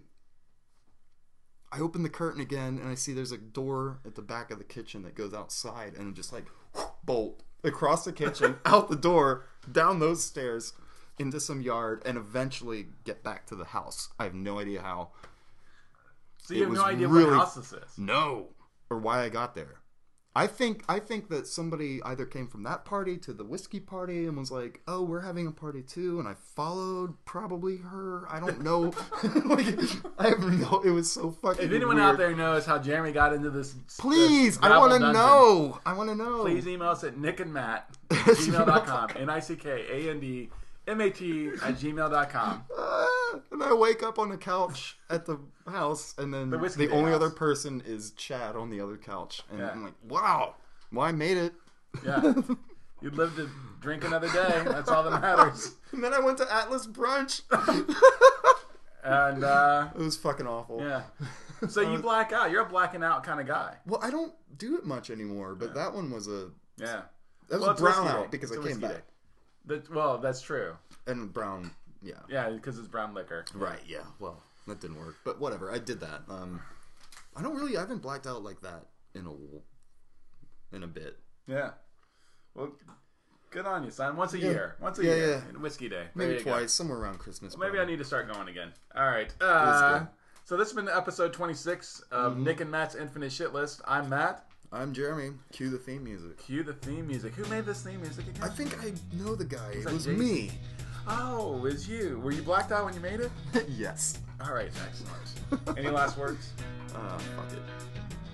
I open the curtain again and I see there's a door at the back of the kitchen that goes outside and I'm just like bolt across the kitchen, out the door, down those stairs, into some yard, and eventually get back to the house. I have no idea how. So you It have was no idea really- what house this is. No. Or why I got there. I think I think that somebody either came from that party to the whiskey party and was like, "Oh, we're having a party too," and I followed probably her. I don't know. Like, I have no. It was so fucking. If anyone weird. out there knows how Jeremy got into this, Please, this I gravel want to dungeon, know. I want to know. Please email us at nick and matt at gmail dot com. N I C K A N D M A T at gmail dot com. Ah, and I wake up on the couch at the house, and then The the, Whiskey Day only house. other person is Chad on the other couch, and Yeah. I'm like, wow, well, I made it. Yeah. You'd live to drink another day. That's all that matters. And then I went to Atlas Brunch. And, uh, It was fucking awful. yeah. So you black out. You're a blacking out kind of guy. Well, I don't do it much anymore, but that one was a Yeah. that was Well, a it's brown whiskey out day. because It's I a came whiskey back, day. The, well, that's true. and brown, yeah, Yeah, because it's brown liquor. right, yeah. Well, that didn't work, but whatever. I did that. Um, I don't really. I haven't blacked out like that in a in a bit. Yeah. Well, good on you, son. Once a Yeah. year. Once a Yeah, year. yeah. Whiskey day. There Maybe you go. twice, somewhere around Christmas. Well, maybe I probably. need to start going again. All right. Uh, good. so this has been episode twenty-six of Mm-hmm. Nick and Matt's Infinite Shit List. I'm Matt. I'm Jeremy. Cue the theme music. Cue the theme music. Who made this theme music again? I think I know the guy. It that was Jason? me. Oh, it was you. Were you blacked out when you made it? Yes. All right, excellent. Any last words? Uh, fuck it.